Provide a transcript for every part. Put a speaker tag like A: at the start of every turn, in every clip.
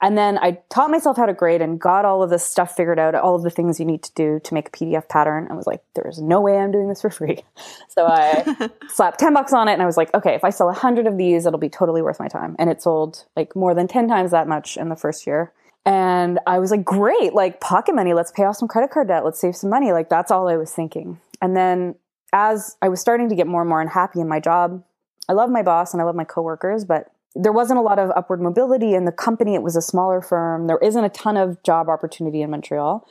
A: And then I taught myself how to grade and got all of this stuff figured out, all of the things you need to do to make a PDF pattern. I was like, there's no way I'm doing this for free. So I slapped $10 on it and I was like, okay, if I sell 100 of these, it'll be totally worth my time. And it sold like more than 10 times that much in the first year. And I was like, great, like pocket money, let's pay off some credit card debt. Let's save some money. Like that's all I was thinking. And then as I was starting to get more and more unhappy in my job, I love my boss and I love my coworkers, but there wasn't a lot of upward mobility in the company. It was a smaller firm. There isn't a ton of job opportunity in Montreal.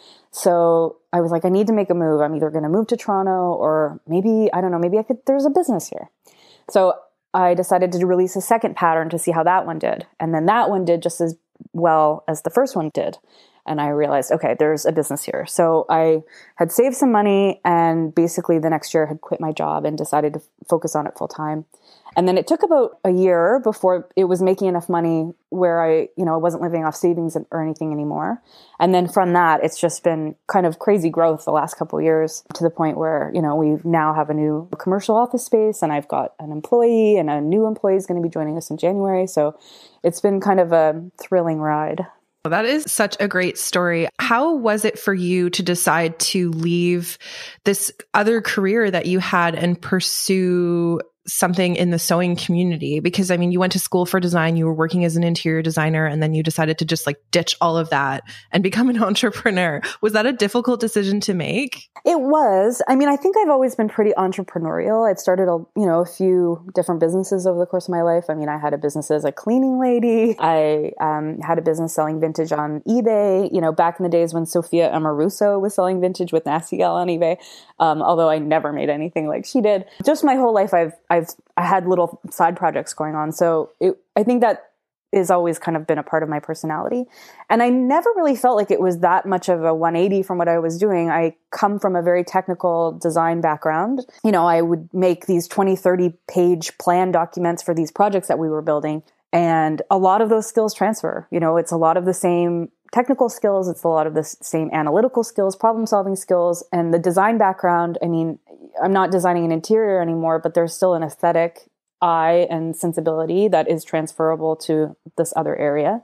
A: So I was like, I need to make a move. I'm either going to move to Toronto or maybe, I don't know, maybe there's a business here. So I decided to release a second pattern to see how that one did. And then that one did just as well as the first one did. And I realized, okay, there's a business here. So I had saved some money and basically the next year had quit my job and decided to focus on it full time. And then it took about a year before it was making enough money where I wasn't living off savings or anything anymore. And then from that, it's just been kind of crazy growth the last couple of years to the point where, we now have a new commercial office space and I've got an employee and a new employee is going to be joining us in January. So it's been kind of a thrilling ride.
B: Well, that is such a great story. How was it for you to decide to leave this other career that you had and pursue something in the sewing community? Because I mean, you went to school for design, you were working as an interior designer, and then you decided to just like ditch all of that and become an entrepreneur. Was that a difficult decision to make?
A: It was. I mean, I think I've always been pretty entrepreneurial. I've started a few different businesses over the course of my life. I mean, I had a business as a cleaning lady. I had a business selling vintage on eBay, back in the days when Sophia Amoruso was selling vintage with Nasty Gal on eBay. Although I never made anything like she did. Just my whole life, I had little side projects going on. So I think that is always kind of been a part of my personality. And I never really felt like it was that much of a 180 from what I was doing. I come from a very technical design background. I would make these 20, 30 page plan documents for these projects that we were building. And a lot of those skills transfer. It's a lot of the same technical skills. It's a lot of the same analytical skills, problem solving skills, and the design background. I mean, I'm not designing an interior anymore, but there's still an aesthetic eye and sensibility that is transferable to this other area.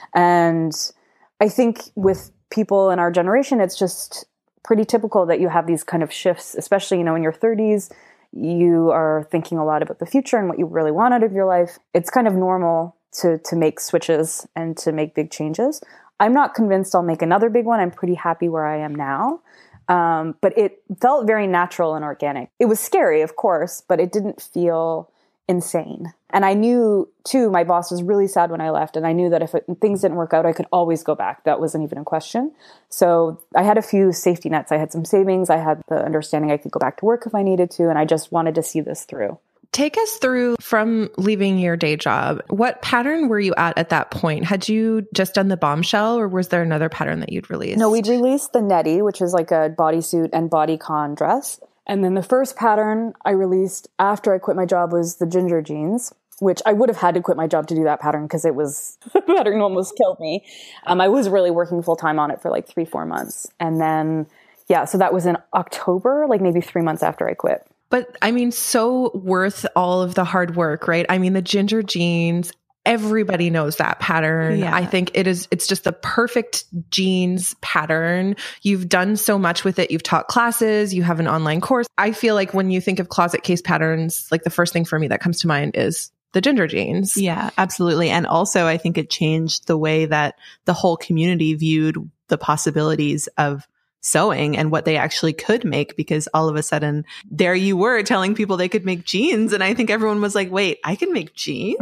A: And I think with people in our generation, it's just pretty typical that you have these kind of shifts, especially, in your 30s, you are thinking a lot about the future and what you really want out of your life. It's kind of normal to make switches and to make big changes. I'm not convinced I'll make another big one. I'm pretty happy where I am now. But it felt very natural and organic. It was scary, of course, but it didn't feel insane. And I knew, too, my boss was really sad when I left. And I knew that if things didn't work out, I could always go back. That wasn't even a question. So I had a few safety nets. I had some savings. I had the understanding I could go back to work if I needed to. And I just wanted to see this through.
B: Take us through from leaving your day job. What pattern were you at that point? Had you just done the Bombshell or was there another pattern that you'd released?
A: No, we'd released the Nettie, which is like a bodysuit and bodycon dress. And then the first pattern I released after I quit my job was the Ginger Jeans, which I would have had to quit my job to do that pattern because the pattern almost killed me. I was really working full time on it for like 3-4 months. And then, so that was in October, like maybe 3 months after I quit.
B: But I mean, so worth all of the hard work, right? I mean, the Ginger Jeans, everybody knows that pattern. Yeah. I think it's just the perfect jeans pattern. You've done so much with it. You've taught classes, you have an online course. I feel like when you think of closet case patterns, like the first thing for me that comes to mind is the Ginger Jeans.
C: Yeah, absolutely. And also I think it changed the way that the whole community viewed the possibilities of sewing and what they actually could make, because all of a sudden there you were telling people they could make jeans. And I think everyone was like, wait, I can make jeans?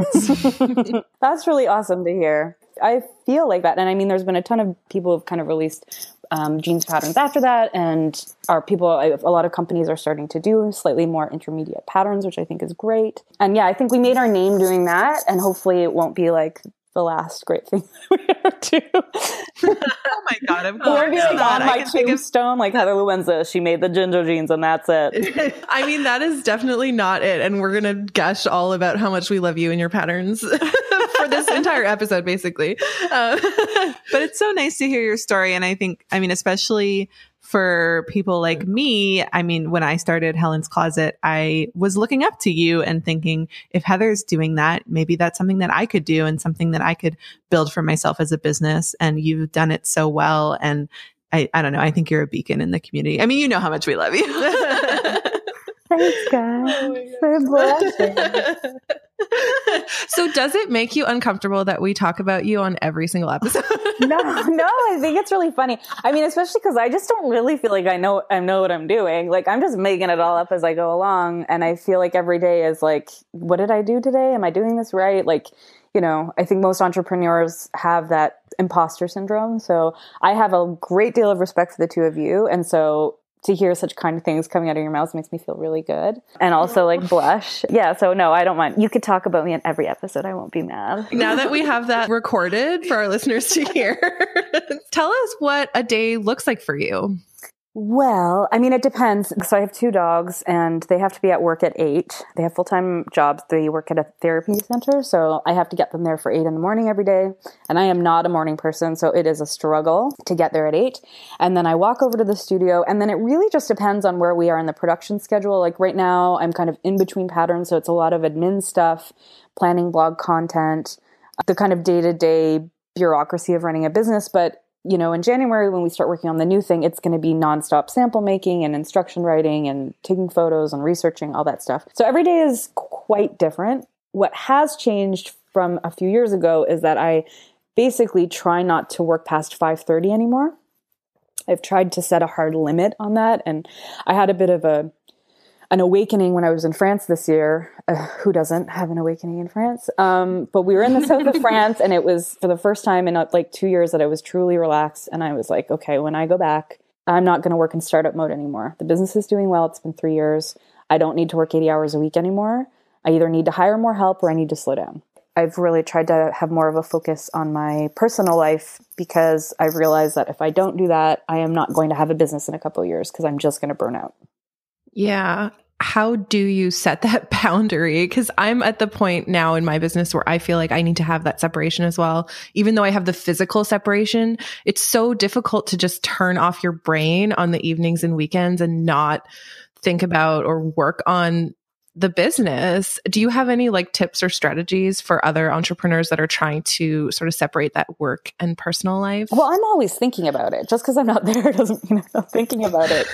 A: That's really awesome to hear. I feel like that. And I mean, there's been a ton of people who've kind of released jeans patterns after that. And a lot of companies are starting to do slightly more intermediate patterns, which I think is great. And yeah, I think we made our name doing that. And hopefully it won't be like the last great thing we ever do.
C: Oh my God, of course.
A: Or be like on my tombstone, like Heather Luenza, she made the Ginger Jeans and that's it.
B: I mean, that is definitely not it. And we're going to gush all about how much we love you and your patterns for this entire episode, basically.
C: But it's so nice to hear your story. And I think, especially for people like me, I mean, when I started Helen's Closet, I was looking up to you and thinking, if Heather's doing that, maybe that's something that I could do and something that I could build for myself as a business. And you've done it so well. And I don't know, I think you're a beacon in the community. I mean, you know how much we love you.
A: Thanks, guys. Oh
B: So does it make you uncomfortable that we talk about you on every single episode?
A: No, I think it's really funny. I mean, especially because I just don't really feel like I know what I'm doing. Like, I'm just making it all up as I go along. And I feel like every day is like, what did I do today? Am I doing this right? Like, you know, I think most entrepreneurs have that imposter syndrome. So I have a great deal of respect for the two of you. And so to hear such kind of things coming out of your mouths makes me feel really good. And also like blush. Yeah. So no, I don't mind. You could talk about me in every episode. I won't be mad.
B: Now that we have that recorded for our listeners to hear, tell us what a day looks like for you.
A: Well, I mean, it depends. So I have 2 dogs and they have to be at work at 8. They have full-time jobs. They work at a therapy center. So I have to get them there for 8 in the morning every day. And I am not a morning person. So it is a struggle to get there at 8. And then I walk over to the studio. And then it really just depends on where we are in the production schedule. Like right now, I'm kind of in between patterns. So it's a lot of admin stuff, planning blog content, the kind of day-to-day bureaucracy of running a business. But you know, in January, when we start working on the new thing, it's going to be nonstop sample making and instruction writing and taking photos and researching, all that stuff. So every day is quite different. What has changed from a few years ago is that I basically try not to work past 5:30 anymore. I've tried to set a hard limit on that. And I had a bit of an awakening when I was in France this year. Who doesn't have an awakening in France? But we were in the south of France, and it was for the first time in like 2 years that I was truly relaxed. And I was like, okay, when I go back, I'm not going to work in startup mode anymore. The business is doing well. It's been 3 years. I don't need to work 80 hours a week anymore. I either need to hire more help or I need to slow down. I've really tried to have more of a focus on my personal life because I've realized that if I don't do that, I am not going to have a business in a couple of years because I'm just going to burn out.
B: Yeah. How do you set that boundary? Because I'm at the point now in my business where I feel like I need to have that separation as well. Even though I have the physical separation, it's so difficult to just turn off your brain on the evenings and weekends and not think about or work on the business. Do you have any like tips or strategies for other entrepreneurs that are trying to sort of separate that work and personal life?
A: Well, I'm always thinking about it. Just because I'm not there doesn't mean I'm not thinking about it.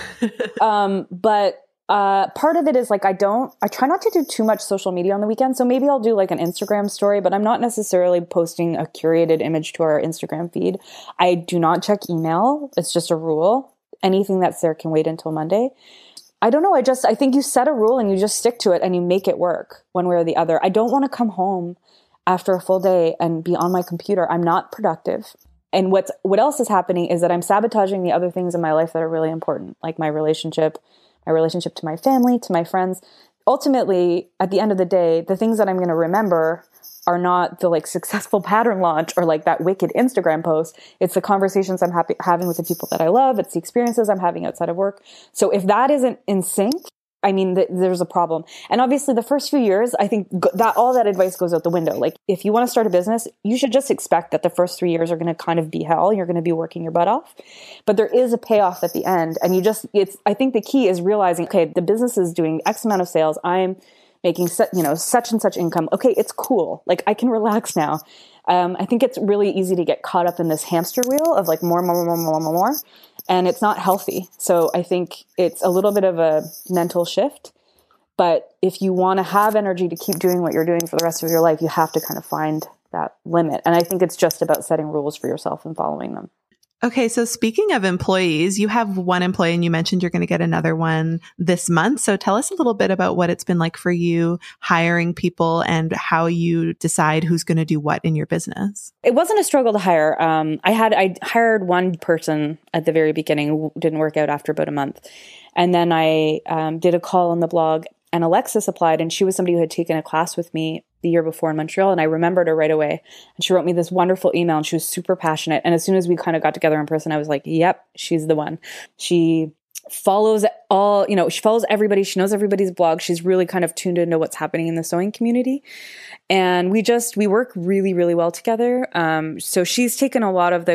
A: But part of it is like, I try not to do too much social media on the weekend. So maybe I'll do like an Instagram story, but I'm not necessarily posting a curated image to our Instagram feed. I do not check email. It's just a rule. Anything that's there can wait until Monday. I don't know. I think you set a rule and you just stick to it and you make it work one way or the other. I don't want to come home after a full day and be on my computer. I'm not productive. And what else is happening is that I'm sabotaging the other things in my life that are really important, like my relationship to my family, to my friends. Ultimately, at the end of the day, the things that I'm going to remember are not the like successful pattern launch or like that wicked Instagram post. It's the conversations I'm having with the people that I love. It's the experiences I'm having outside of work. So if that isn't in sync, I mean, there's a problem. And obviously the first few years, I think that all that advice goes out the window. Like if you want to start a business, you should just expect that the first 3 years are going to kind of be hell. You're going to be working your butt off, but there is a payoff at the end. And I think the key is realizing, okay, the business is doing X amount of sales. I'm making such and such income. Okay, it's cool. Like I can relax now. I think it's really easy to get caught up in this hamster wheel of like more. And it's not healthy. So I think it's a little bit of a mental shift. But if you want to have energy to keep doing what you're doing for the rest of your life, you have to kind of find that limit. And I think it's just about setting rules for yourself and following them.
C: Okay. So speaking of employees, you have one employee and you mentioned you're going to get another one this month. So tell us a little bit about what it's been like for you hiring people and how you decide who's going to do what in your business.
A: It wasn't a struggle to hire. I hired one person at the very beginning who didn't work out after about a month. And then I did a call on the blog and Alexis applied, and she was somebody who had taken a class with me the year before in Montreal, and I remembered her right away. And she wrote me this wonderful email, and she was super passionate. And as soon as we kind of got together in person, I was like, yep, she's the one. She follows she follows everybody. She knows everybody's blog. She's really kind of tuned into what's happening in the sewing community. And we work really, really well together. So she's taken a lot of the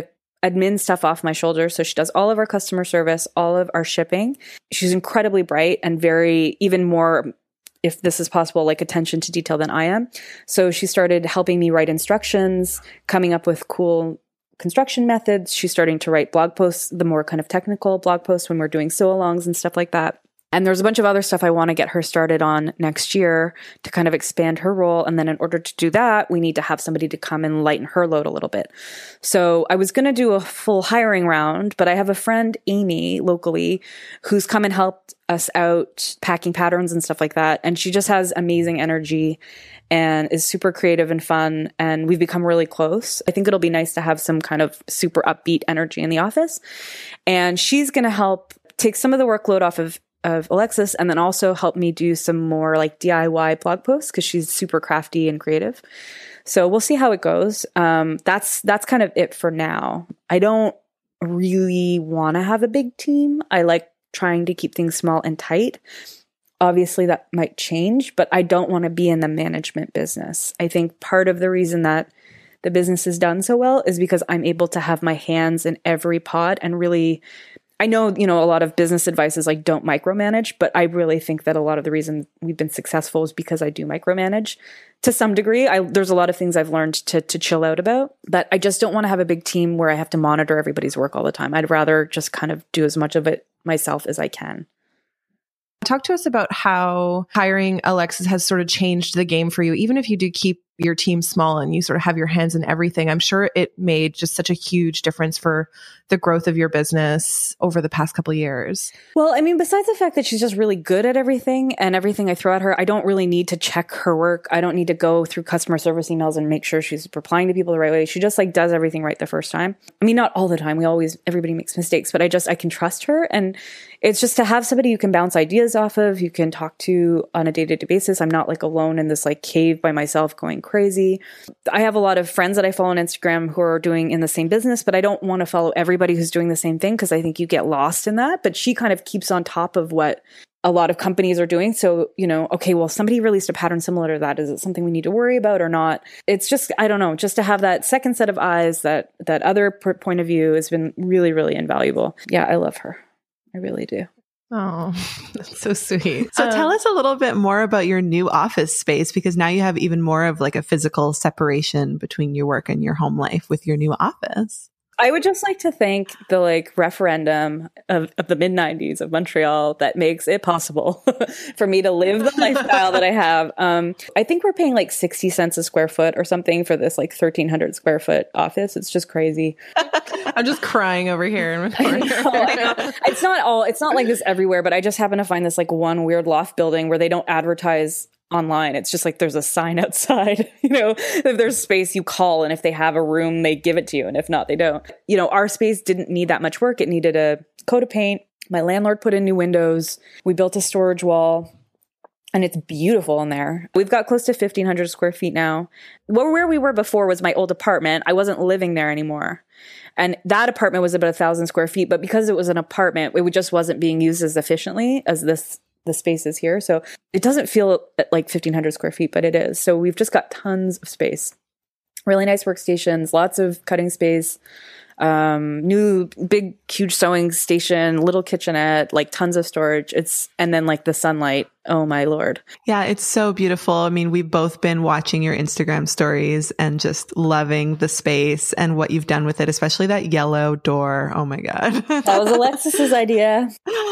A: admin stuff off my shoulders. So she does all of our customer service, all of our shipping. She's incredibly bright and very, even more, if this is possible, like attention to detail than I am. So she started helping me write instructions, coming up with cool construction methods. She's starting to write blog posts, the more kind of technical blog posts when we're doing sew-alongs and stuff like that. And there's a bunch of other stuff I want to get her started on next year to kind of expand her role. And then in order to do that, we need to have somebody to come and lighten her load a little bit. So I was going to do a full hiring round, but I have a friend, Amy, locally, who's come and helped us out packing patterns and stuff like that. And she just has amazing energy and is super creative and fun. And we've become really close. I think it'll be nice to have some kind of super upbeat energy in the office. And she's going to help take some of the workload off of Alexis, and then also help me do some more like DIY blog posts because she's super crafty and creative. So we'll see how it goes. That's kind of it for now. I don't really want to have a big team. I like trying to keep things small and tight. Obviously that might change, but I don't want to be in the management business. I think part of the reason that the business is done so well is because I'm able to have my hands in every pot and really, I know, a lot of business advice is like, don't micromanage, but I really think that a lot of the reason we've been successful is because I do micromanage to some degree. There's a lot of things I've learned to chill out about, but I just don't want to have a big team where I have to monitor everybody's work all the time. I'd rather just kind of do as much of it myself as I can.
B: Talk to us about how hiring Alexis has sort of changed the game for you. Even if you do keep your team small and you sort of have your hands in everything, I'm sure it made just such a huge difference for the growth of your business over the past couple of years.
A: Well, I mean, besides the fact that she's just really good at everything and everything I throw at her, I don't really need to check her work. I don't need to go through customer service emails and make sure she's replying to people the right way. She just like does everything right the first time. I mean, not all the time. Everybody makes mistakes, but I can trust her. And it's just to have somebody you can bounce ideas off of, you can talk to on a day-to-day basis. I'm not like alone in this like cave by myself going crazy. I have a lot of friends that I follow on Instagram who are doing in the same business, but I don't want to follow everybody who's doing the same thing because I think you get lost in that. But she kind of keeps on top of what a lot of companies are doing. So, okay, well, somebody released a pattern similar to that. Is it something we need to worry about or not? It's just, I don't know, just to have that second set of eyes, that other point of view has been really, really invaluable. Yeah, I love her. I really do.
B: Oh, that's so sweet.
C: So tell us a little bit more about your new office space, because now you have even more of like a physical separation between your work and your home life with your new office.
A: I would just like to thank the referendum of the mid-90s of Montreal that makes it possible for me to live the lifestyle that I have. I think we're paying like 60 cents a square foot or something for this like 1,300 square foot office. It's just crazy.
B: I'm just crying over here in my corner.
A: I know. It's not like this everywhere, but I just happen to find this like one weird loft building where they don't advertise online. It's just like there's a sign outside, if there's space, you call, and if they have a room, they give it to you, and if not, they don't. Our space didn't need that much work. It needed a coat of paint. My landlord put in new windows. We built a storage wall, and it's beautiful in there. We've got close to 1,500 square feet now. Where we were before was my old apartment. I wasn't living there anymore. And that apartment was about 1,000 square feet, but because it was an apartment, it just wasn't being used as efficiently as the space is here. So it doesn't feel like 1,500 square feet, but it is. So we've just got tons of space, really nice workstations, lots of cutting space, new big, huge sewing station, little kitchenette, like tons of storage. And then like the sunlight. Oh my Lord.
C: Yeah, it's so beautiful. I mean, we've both been watching your Instagram stories and just loving the space and what you've done with it, especially that yellow door. Oh my God.
A: That was Alexis's idea.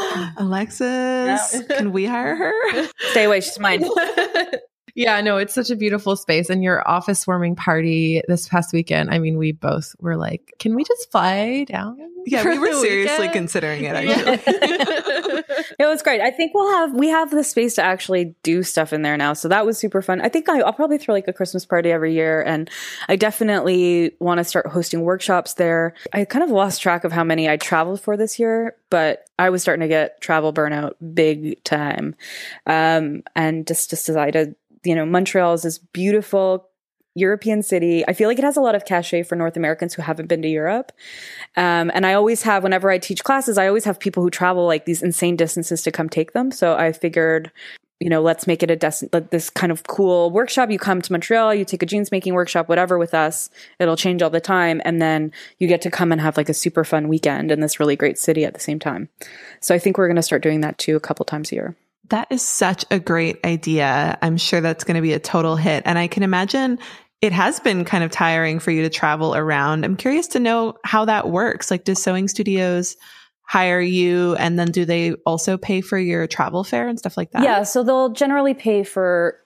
C: Alexis, can we hire her?
A: Stay away. She's mine.
B: Yeah, no, it's such a beautiful space. And your office warming party this past weekend, I mean, we both were like, can we just fly down?
C: Yeah, we were seriously considering it, actually.
A: It was great. I think we have the space to actually do stuff in there now. So that was super fun. I think I'll probably throw like a Christmas party every year. And I definitely want to start hosting workshops there. I kind of lost track of how many I traveled for this year, but I was starting to get travel burnout big time. And just decided, Montreal is this beautiful European city. I feel like it has a lot of cachet for North Americans who haven't been to Europe. And I always have, whenever I teach classes, I always have people who travel like these insane distances to come take them. So I figured let's make it this kind of cool workshop. You come to Montreal, you take a jeans making workshop, whatever with us, it'll change all the time. And then you get to come and have like a super fun weekend in this really great city at the same time. So I think we're going to start doing that too a couple times a year.
C: That is such a great idea. I'm sure that's going to be a total hit. And I can imagine it has been kind of tiring for you to travel around. I'm curious to know how that works. Like, does Sewing Studios hire you, and then do they also pay for your travel fare and stuff like that?
A: Yeah, so they'll generally pay for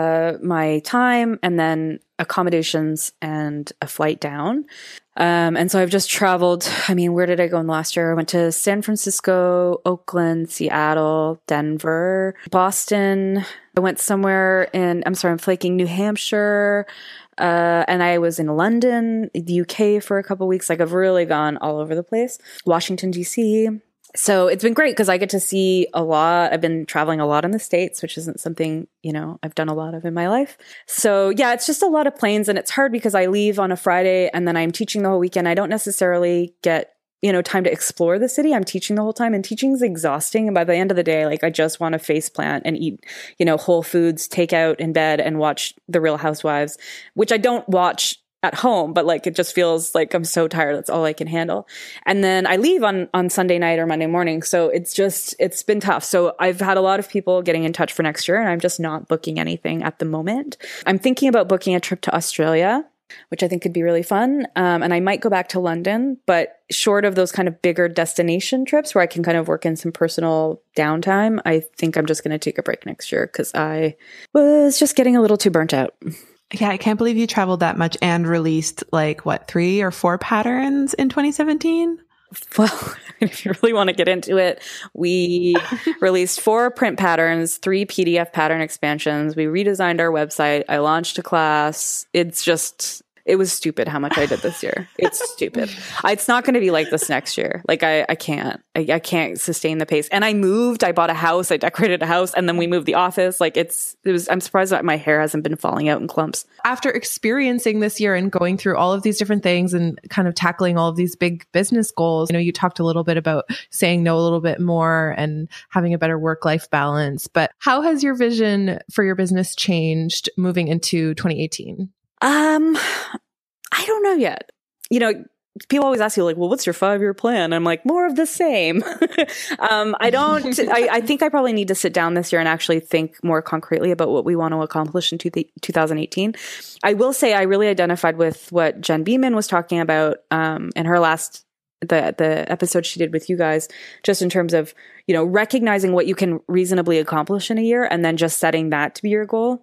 A: my time and then accommodations and a flight down. And so I've just traveled. I mean, where did I go in the last year? I went to San Francisco, Oakland, Seattle, Denver, Boston. I went somewhere I'm flaking, New Hampshire. And I was in London, the UK for a couple of weeks. Like, I've really gone all over the place. Washington, DC. So it's been great because I get to see a lot. I've been traveling a lot in the States, which isn't something, I've done a lot of in my life. So yeah, it's just a lot of planes, and it's hard because I leave on a Friday and then I'm teaching the whole weekend. I don't necessarily get time to explore the city. I'm teaching the whole time, and teaching is exhausting. And by the end of the day, like, I just want to face plant and eat, Whole Foods, take out in bed and watch The Real Housewives, which I don't watch at home, but like, it just feels like I'm so tired. That's all I can handle. And then I leave on Sunday night or Monday morning. So it's been tough. So I've had a lot of people getting in touch for next year, and I'm just not booking anything at the moment. I'm thinking about booking a trip to Australia, which I think could be really fun. And I might go back to London, but short of those kind of bigger destination trips where I can kind of work in some personal downtime, I think I'm just going to take a break next year because I was just getting a little too burnt out.
C: Yeah, I can't believe you traveled that much and released 3 or 4 patterns in 2017.
A: Well, if you really want to get into it, we released 4 print patterns, 3 PDF pattern expansions. We redesigned our website. I launched a class. It was stupid how much I did this year. It's stupid. It's not going to be like this next year. Like, I can't sustain the pace. And I moved, I bought a house, I decorated a house, and then we moved the office. Like, I'm surprised that my hair hasn't been falling out in clumps.
B: After experiencing this year and going through all of these different things and kind of tackling all of these big business goals, you talked a little bit about saying no a little bit more and having a better work-life balance. But how has your vision for your business changed moving into 2018?
A: I don't know yet. People always ask you, like, well, what's your 5-year plan? I'm like, more of the same. I think I probably need to sit down this year and actually think more concretely about what we want to accomplish in 2018. I will say I really identified with what Jen Beeman was talking about, in her last, the episode she did with you guys, just in terms of, recognizing what you can reasonably accomplish in a year and then just setting that to be your goal.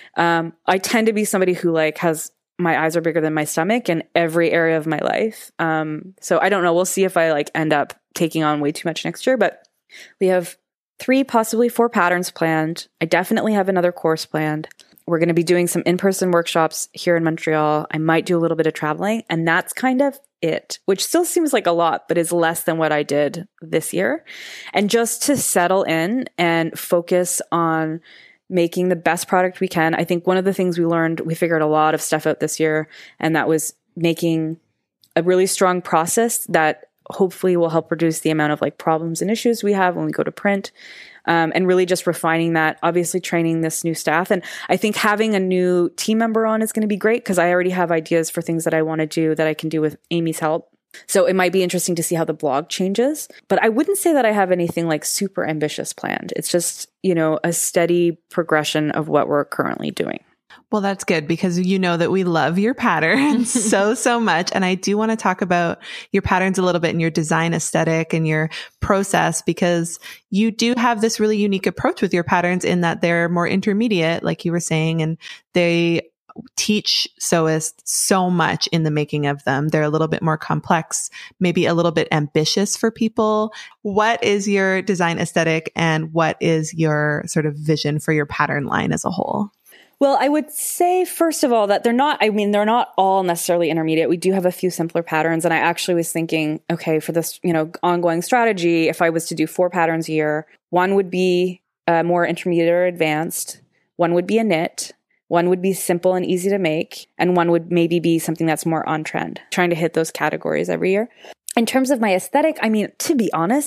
A: I tend to be somebody who has my eyes are bigger than my stomach in every area of my life. So I don't know. We'll see if I end up taking on way too much next year, but we have 3, possibly 4 patterns planned. I definitely have another course planned. We're going to be doing some in-person workshops here in Montreal. I might do a little bit of traveling, and that's kind of it, which still seems like a lot, but is less than what I did this year. And just to settle in and focus on making the best product we can. I think one of the things we figured a lot of stuff out this year, and that was making a really strong process that hopefully will help reduce the amount of problems and issues we have when we go to print. And really just refining that, obviously training this new staff. And I think having a new team member on is going to be great because I already have ideas for things that I want to do that I can do with Amy's help. So it might be interesting to see how the blog changes, but I wouldn't say that I have anything super ambitious planned. It's just, a steady progression of what we're currently doing.
C: Well, that's good because that we love your patterns so much. And I do want to talk about your patterns a little bit and your design aesthetic and your process, because you do have this really unique approach with your patterns in that they're more intermediate, like you were saying, and they teach sewists so much in the making of them. They're a little bit more complex, maybe a little bit ambitious for people. What is your design aesthetic and what is your sort of vision for your pattern line as a whole?
A: Well, I would say, first of all, that they're not all necessarily intermediate. We do have a few simpler patterns. And I actually was thinking, okay, for this, ongoing strategy, if I was to do 4 patterns a year, one would be more intermediate or advanced. One would be a knit. One would be simple and easy to make. And one would maybe be something that's more on trend, trying to hit those categories every year. In terms of my aesthetic, I mean, to be honest,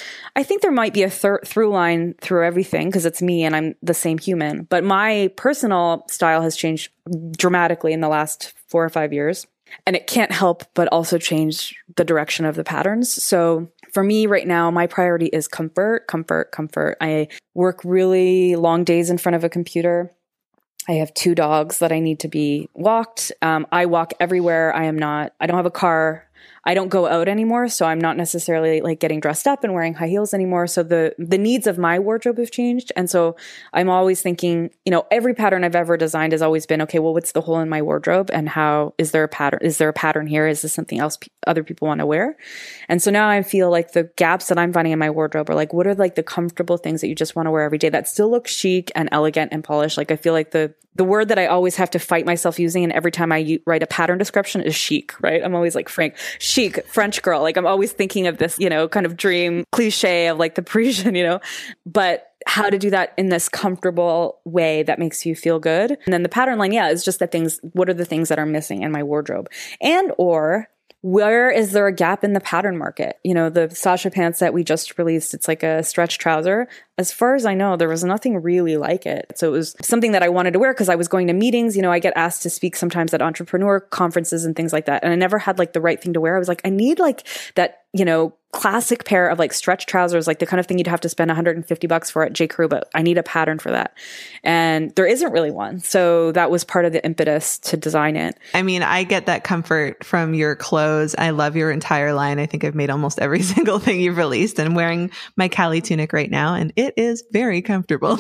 A: I think there might be a through line through everything because it's me and I'm the same human. But my personal style has changed dramatically in the last 4 or 5 years. And it can't help but also change the direction of the patterns. So for me right now, my priority is comfort, comfort, comfort. I work really long days in front of a computer. I have 2 dogs that I need to be walked. I walk everywhere. I don't have a car. I don't go out anymore, so I'm not necessarily like getting dressed up and wearing high heels anymore. So the needs of my wardrobe have changed. And so I'm always thinking, every pattern I've ever designed has always been, okay, well, what's the hole in my wardrobe and how is there a pattern? Is there a pattern here? Is this something else other people want to wear? And so now I feel like the gaps that I'm finding in my wardrobe are like, what are like the comfortable things that you just want to wear every day that still look chic and elegant and polished? Like I feel like the word that I always have to fight myself using, and every time I write a pattern description, is chic, right? I'm always like, chic, French girl. Like I'm always thinking of this, kind of dream cliche of like the Parisian, but how to do that in this comfortable way that makes you feel good. And then the pattern line, is just what are the things that are missing in my wardrobe? And or where is there a gap in the pattern market? The Sasha pants that we just released, it's like a stretch trouser. As far as I know, there was nothing really like it. So it was something that I wanted to wear because I was going to meetings. I get asked to speak sometimes at entrepreneur conferences and things like that. And I never had like the right thing to wear. I was like, I need like that, classic pair of like stretch trousers, like the kind of thing you'd have to spend $150 for at J. Crew, but I need a pattern for that. And there isn't really one. So that was part of the impetus to design it.
C: I mean, I get that comfort from your clothes. I love your entire line. I think I've made almost every single thing you've released, and I'm wearing my Cali tunic right now, and it is very comfortable.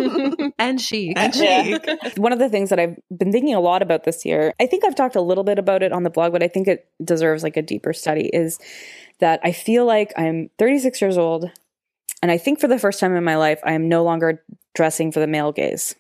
B: And chic.
A: One of the things that I've been thinking a lot about this year, I think I've talked a little bit about it on the blog, but I think it deserves like a deeper study, is that I feel like I'm 36 years old, and I think for the first time in my life, I am no longer dressing for the male gaze.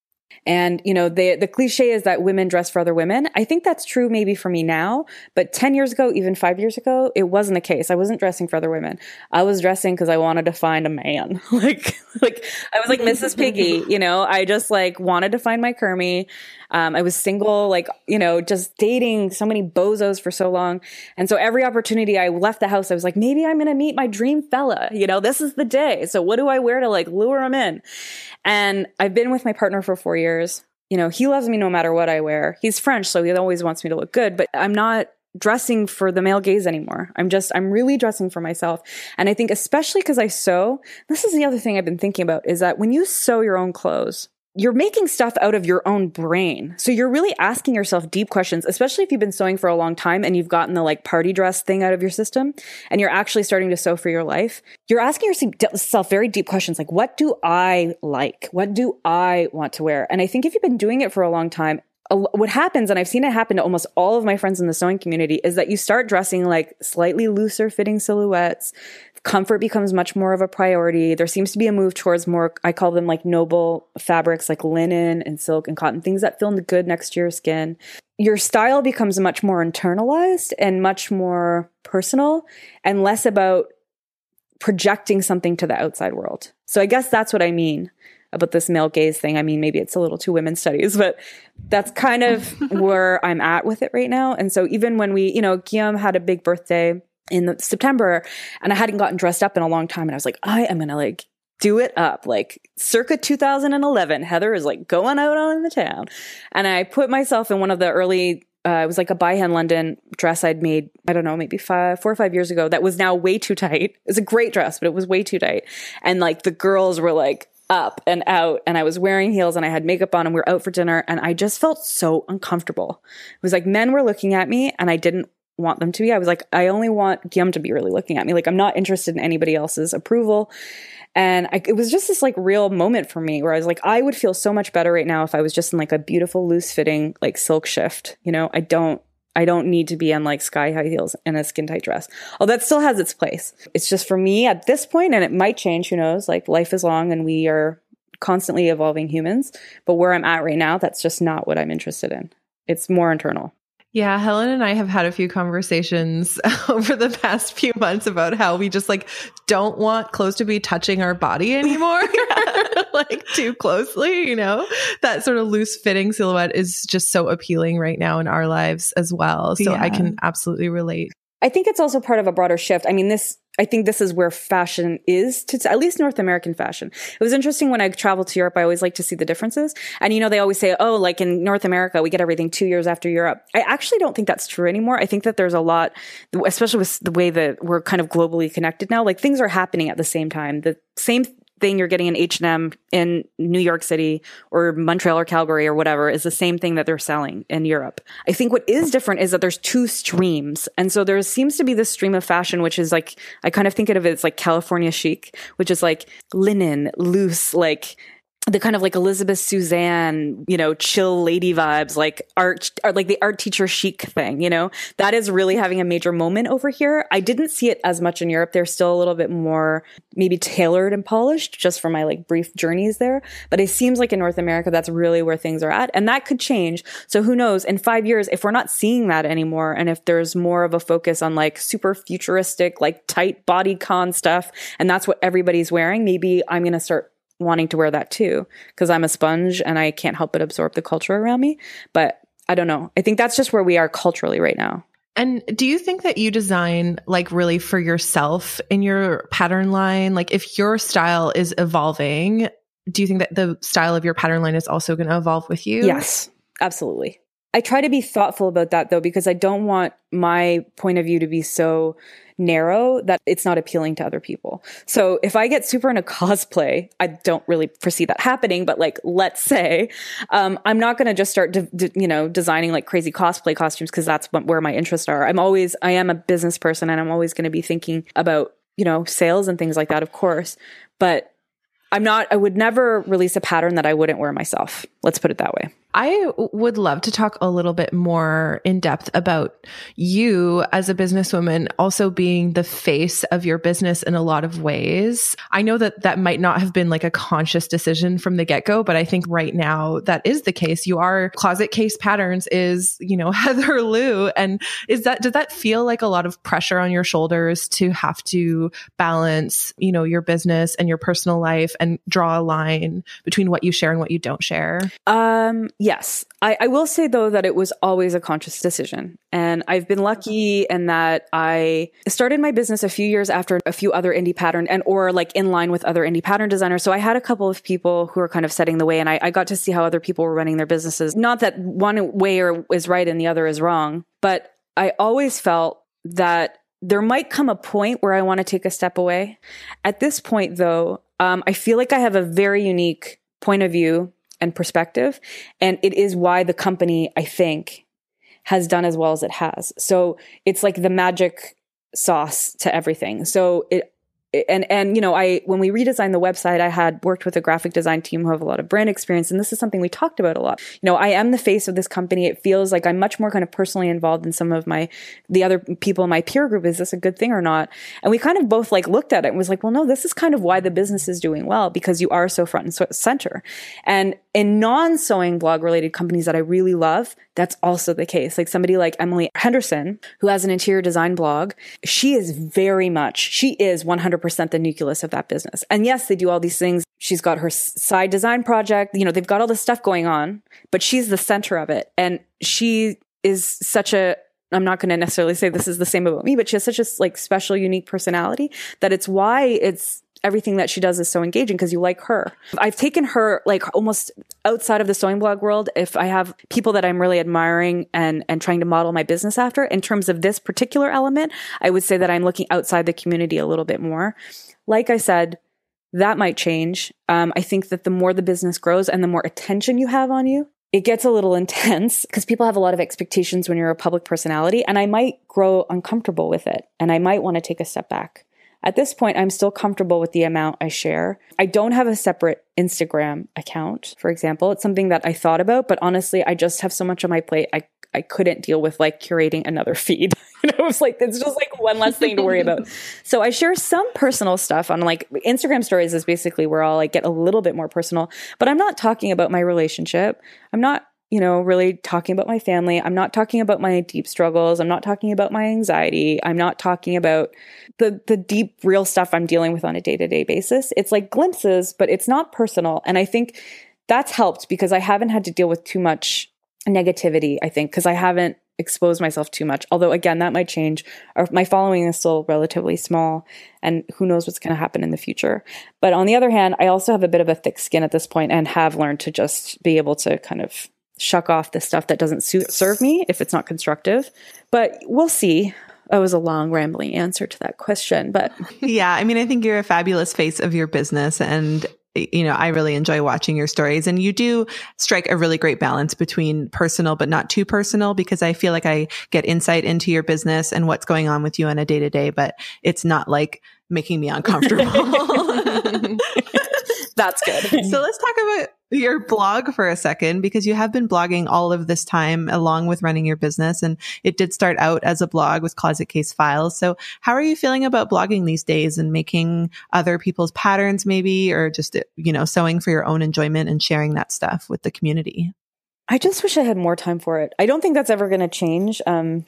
A: And, the cliche is that women dress for other women. I think that's true maybe for me now, but 10 years ago, even 5 years ago, it wasn't the case. I wasn't dressing for other women. I was dressing because I wanted to find a man. like I was like Mrs. Piggy, I just like wanted to find my Kermie. I was single, just dating so many bozos for so long. And so every opportunity I left the house, I was like, maybe I'm going to meet my dream fella. This is the day. So what do I wear to like lure him in? And I've been with my partner for 4 years. He loves me no matter what I wear. He's French, so he always wants me to look good, but I'm not dressing for the male gaze anymore. I'm really dressing for myself. And I think especially because I sew, this is the other thing I've been thinking about, is that when you sew your own clothes, you're making stuff out of your own brain. So you're really asking yourself deep questions, especially if you've been sewing for a long time and you've gotten the like party dress thing out of your system and you're actually starting to sew for your life. You're asking yourself very deep questions like, what do I like? What do I want to wear? And I think if you've been doing it for a long time, what happens, and I've seen it happen to almost all of my friends in the sewing community, is that you start dressing like slightly looser fitting silhouettes. Comfort becomes much more of a priority. There seems to be a move towards more, I call them like noble fabrics, like linen and silk and cotton, things that feel good next to your skin. Your style becomes much more internalized and much more personal and less about projecting something to the outside world. So I guess that's what I mean about this male gaze thing. I mean, maybe it's a little too women's studies, but that's kind of where I'm at with it right now. And so even when we, Guillaume had a big birthday in September and I hadn't gotten dressed up in a long time. And I was like, I am going to like do it up. Like circa 2011, Heather is like going out on the town. And I put myself in one of the early, it was like a By Hand London dress I'd made, I don't know, maybe 4 or 5 years ago that was now way too tight. It was a great dress, but it was way too tight. And like the girls were like up and out and I was wearing heels and I had makeup on and we were out for dinner and I just felt so uncomfortable. It was like men were looking at me and I didn't want them to be. I was like, I only want Guillaume to be really looking at me. Like I'm not interested in anybody else's approval. And it was just this like real moment for me where I was like, I would feel so much better right now if I was just in like a beautiful loose fitting like silk shift. I don't need to be in like sky high heels and a skin tight dress. Oh, that still has its place. It's just for me at this point, and it might change, who knows, like life is long and we are constantly evolving humans. But where I'm at right now, that's just not what I'm interested in. It's more internal.
B: Yeah, Helen and I have had a few conversations over the past few months about how we just like don't want clothes to be touching our body anymore, like too closely, that sort of loose fitting silhouette is just so appealing right now in our lives as well. So I can absolutely relate.
A: I think it's also part of a broader shift. I mean, I think this is where fashion is, to at least North American fashion. It was interesting when I traveled to Europe, I always like to see the differences. And, they always say, oh, like in North America, we get everything 2 years after Europe. I actually don't think that's true anymore. I think that there's a lot, especially with the way that we're kind of globally connected now, like things are happening at the same time. The same thing you're getting in H&M in New York City or Montreal or Calgary or whatever is the same thing that they're selling in Europe. I think what is different is that there's two streams. And so there seems to be this stream of fashion, which is like, I kind of think of it as like California chic, which is like linen, loose, like the kind of like Elizabeth Suzanne, chill lady vibes, like art, or like the art teacher chic thing, that is really having a major moment over here. I didn't see it as much in Europe. They're still a little bit more maybe tailored and polished just from my like brief journeys there. But it seems like in North America, that's really where things are at. And that could change. So who knows, in 5 years, if we're not seeing that anymore, and if there's more of a focus on like super futuristic, like tight body con stuff, and that's what everybody's wearing, maybe I'm going to start wanting to wear that too, because I'm a sponge and I can't help but absorb the culture around me. But I don't know. I think that's just where we are culturally right now.
B: And do you think that you design like really for yourself in your pattern line? Like if your style is evolving, do you think that the style of your pattern line is also going to evolve with you?
A: Yes, absolutely. I try to be thoughtful about that though, because I don't want my point of view to be so narrow that it's not appealing to other people. So if I get super into cosplay, I don't really foresee that happening, but like, let's say, I'm not going to just start, designing like crazy cosplay costumes because that's where my interests are. I am a business person and I'm always going to be thinking about, sales and things like that, of course, but I would never release a pattern that I wouldn't wear myself. Let's put it that way.
B: I would love to talk a little bit more in depth about you as a businesswoman also being the face of your business in a lot of ways. I know that might not have been like a conscious decision from the get-go, but I think right now that is the case. You are Closet Case Patterns is, Heather Lu. And does that feel like a lot of pressure on your shoulders to have to balance, your business and your personal life and draw a line between what you share and what you don't share?
A: Yes. I will say though that it was always a conscious decision. And I've been lucky in that I started my business a few years after a few other indie pattern or like in line with other indie pattern designers. So I had a couple of people who were kind of setting the way and I got to see how other people were running their businesses. Not that one way is right and the other is wrong, but I always felt that there might come a point where I want to take a step away. At this point though, I feel like I have a very unique point of view and perspective. And it is why the company, I think, has done as well as it has. So it's like the magic sauce to everything. So when we redesigned the website, I had worked with a graphic design team who have a lot of brand experience. And this is something we talked about a lot. I am the face of this company. It feels like I'm much more kind of personally involved than some of the other people in my peer group. Is this a good thing or not? And we kind of both like looked at it and was like, well, no, this is kind of why the business is doing well, because you are so front and center. And in non-sewing blog related companies that I really love, that's also the case. Like somebody like Emily Henderson, who has an interior design blog, she is 100% the nucleus of that business. And yes, they do all these things. She's got her side design project, they've got all this stuff going on, but she's the center of it. And she is I'm not going to necessarily say this is the same about me, but she has such a like special, unique personality that it's why everything that she does is so engaging, because you like her. I've taken her like almost outside of the sewing blog world. If I have people that I'm really admiring and trying to model my business after, in terms of this particular element, I would say that I'm looking outside the community a little bit more. Like I said, that might change. I think that the more the business grows and the more attention you have on you, it gets a little intense because people have a lot of expectations when you're a public personality, and I might grow uncomfortable with it and I might want to take a step back. At this point, I'm still comfortable with the amount I share. I don't have a separate Instagram account, for example. It's something that I thought about, but honestly, I just have so much on my plate. I couldn't deal with like curating another feed. It's just like one less thing to worry about. So I share some personal stuff on like Instagram stories is basically where I'll like get a little bit more personal, but I'm not talking about my relationship. I'm not really talking about my family. I'm not talking about my deep struggles. I'm not talking about my anxiety. I'm not talking about the deep, real stuff I'm dealing with on a day-to-day basis. It's like glimpses, but it's not personal. And I think that's helped because I haven't had to deal with too much negativity, I think, because I haven't expose myself too much. Although again, that might change. My following is still relatively small, and who knows what's going to happen in the future. But on the other hand, I also have a bit of a thick skin at this point and have learned to just be able to kind of shuck off the stuff that doesn't serve me if it's not constructive. But we'll see. That was a long, rambling answer to that question. But
C: yeah, I mean, I think you're a fabulous face of your business, and I really enjoy watching your stories, and you do strike a really great balance between personal, but not too personal, because I feel like I get insight into your business and what's going on with you on a day to day, but it's not like making me uncomfortable.
A: That's good.
C: So let's talk about your blog for a second, because you have been blogging all of this time along with running your business. And it did start out as a blog with Closet Case Files. So how are you feeling about blogging these days and making other people's patterns maybe, or just, sewing for your own enjoyment and sharing that stuff with the community?
A: I just wish I had more time for it. I don't think that's ever going to change.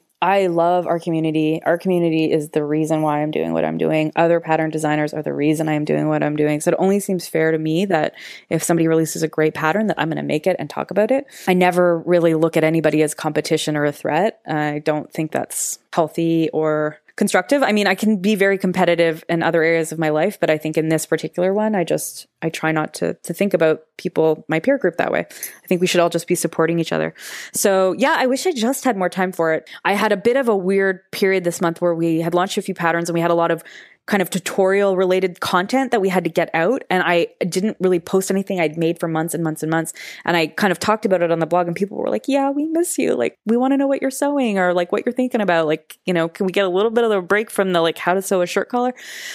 A: I love our community. Our community is the reason why I'm doing what I'm doing. Other pattern designers are the reason I am doing what I'm doing. So it only seems fair to me that if somebody releases a great pattern, that I'm going to make it and talk about it. I never really look at anybody as competition or a threat. I don't think that's healthy or constructive. I mean, I can be very competitive in other areas of my life, but I think in this particular one, I try not to think about people, my peer group, that way. I think we should all just be supporting each other. So yeah, I wish I just had more time for it. I had a bit of a weird period this month where we had launched a few patterns and we had a lot of kind of tutorial related content that we had to get out. And I didn't really post anything I'd made for months and months and months. And I kind of talked about it on the blog, and people were like, yeah, we miss you. Like, we want to know what you're sewing, or like what you're thinking about. Like, can we get a little bit of a break from the like how to sew a shirt collar?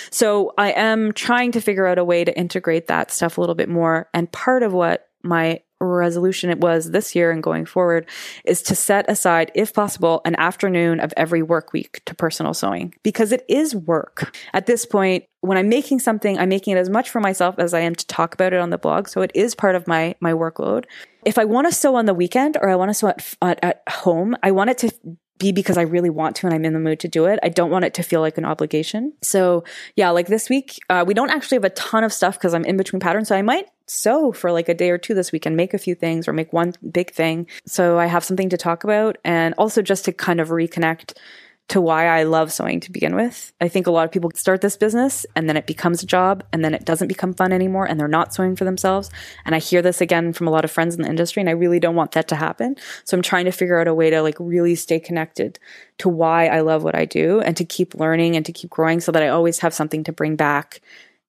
A: So I am trying to figure out a way to integrate that stuff a little bit more. And part of what my resolution it was this year and going forward is to set aside, if possible, an afternoon of every work week to personal sewing, because it is work. At this point, when I'm making something, I'm making it as much for myself as I am to talk about it on the blog. So it is part of my workload. If I want to sew on the weekend, or I want to sew at home, I want it to be because I really want to and I'm in the mood to do it. I don't want it to feel like an obligation. So yeah, like this week, we don't actually have a ton of stuff because I'm in between patterns. So I might sew for like a day or two this week and make a few things, or make one big thing. So I have something to talk about, and also just to kind of reconnect to why I love sewing to begin with. I think a lot of people start this business and then it becomes a job, and then it doesn't become fun anymore, and they're not sewing for themselves. And I hear this again from a lot of friends in the industry, and I really don't want that to happen. So I'm trying to figure out a way to like really stay connected to why I love what I do, and to keep learning and to keep growing, so that I always have something to bring back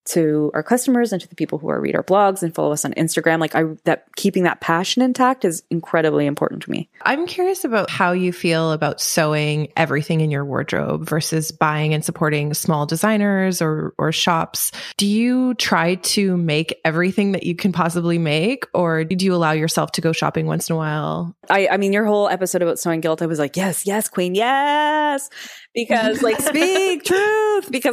A: to our customers and to the people who read our blogs and follow us on Instagram. Like that keeping that passion intact is incredibly important to me.
B: I'm curious about how you feel about sewing everything in your wardrobe versus buying and supporting small designers or shops. Do you try to make everything that you can possibly make, or do you allow yourself to go shopping once in a while?
A: I mean, your whole episode about sewing guilt, I was like, yes, queen, yes. Because like, speak truth, because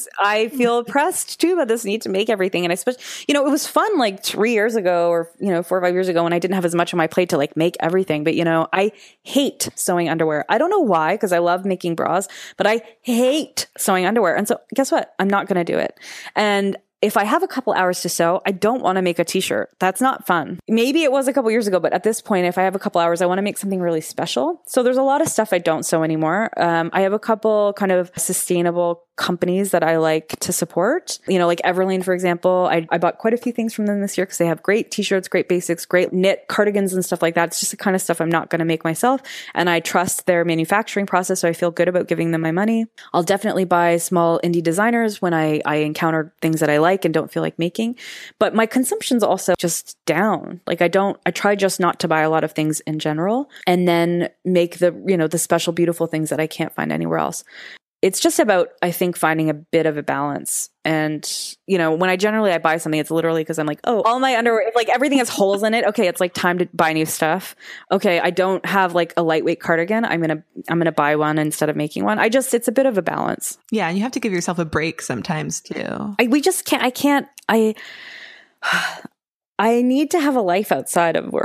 A: I feel oppressed too about this need to make everything. And I suppose, it was fun like 3 years ago, or, 4 or 5 years ago, when I didn't have as much on my plate to like make everything. But, I hate sewing underwear. I don't know why, because I love making bras, but I hate sewing underwear. And so guess what? I'm not going to do it. And if I have a couple hours to sew, I don't want to make a t-shirt. That's not fun. Maybe it was a couple years ago, but at this point, if I have a couple hours, I want to make something really special. So there's a lot of stuff I don't sew anymore. I have a couple kind of sustainable companies that I like to support. Like Everlane, for example. I bought quite a few things from them this year because they have great t-shirts, great basics, great knit cardigans and stuff like that. It's just the kind of stuff I'm not going to make myself. And I trust their manufacturing process, so I feel good about giving them my money. I'll definitely buy small indie designers when I encounter things that I like and don't feel like making. But my consumption's also just down. Like I try just not to buy a lot of things in general, and then make the special, beautiful things that I can't find anywhere else. It's just about, I think, finding a bit of a balance. And, when I buy something, it's literally because I'm like, oh, all my underwear, if like everything has holes in it, okay, it's like time to buy new stuff. Okay, I don't have like a lightweight cardigan. I'm going to buy one instead of making one. It's a bit of a balance.
C: Yeah. And you have to give yourself a break sometimes too.
A: I need to have a life outside of work.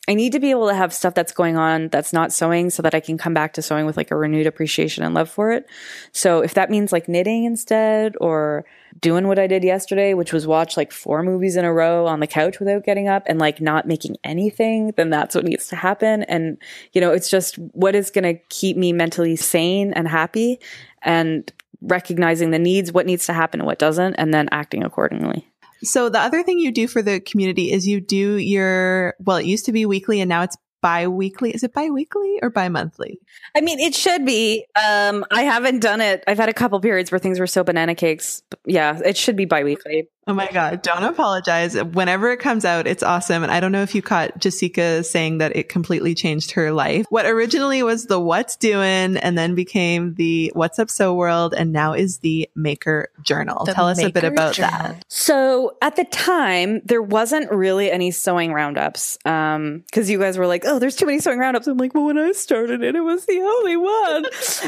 A: I need to be able to have stuff that's going on that's not sewing so that I can come back to sewing with like a renewed appreciation and love for it. So if that means like knitting instead, or doing what I did yesterday, which was watch like 4 movies in a row on the couch without getting up and like not making anything, then that's what needs to happen. And, you know, it's just what is going to keep me mentally sane and happy, and recognizing the needs, what needs to happen and what doesn't, and then acting accordingly.
C: So the other thing you do for the community is you do your, well, it used to be weekly and now it's bi-weekly. Is it bi-weekly or bi-monthly?
A: I mean, it should be. I haven't done it. I've had a couple periods where things were so banana cakes. Yeah, it should be bi-weekly.
C: Oh my God, don't apologize. Whenever it comes out, it's awesome. And I don't know if you caught Jessica saying that it completely changed her life. What originally was the What's Doing and then became the What's Up Sew World and now is the Maker Journal. Tell us a bit about that.
A: So at the time, there wasn't really any sewing roundups because you guys were like, oh, there's too many sewing roundups. I'm like, well, when I started it was the only one.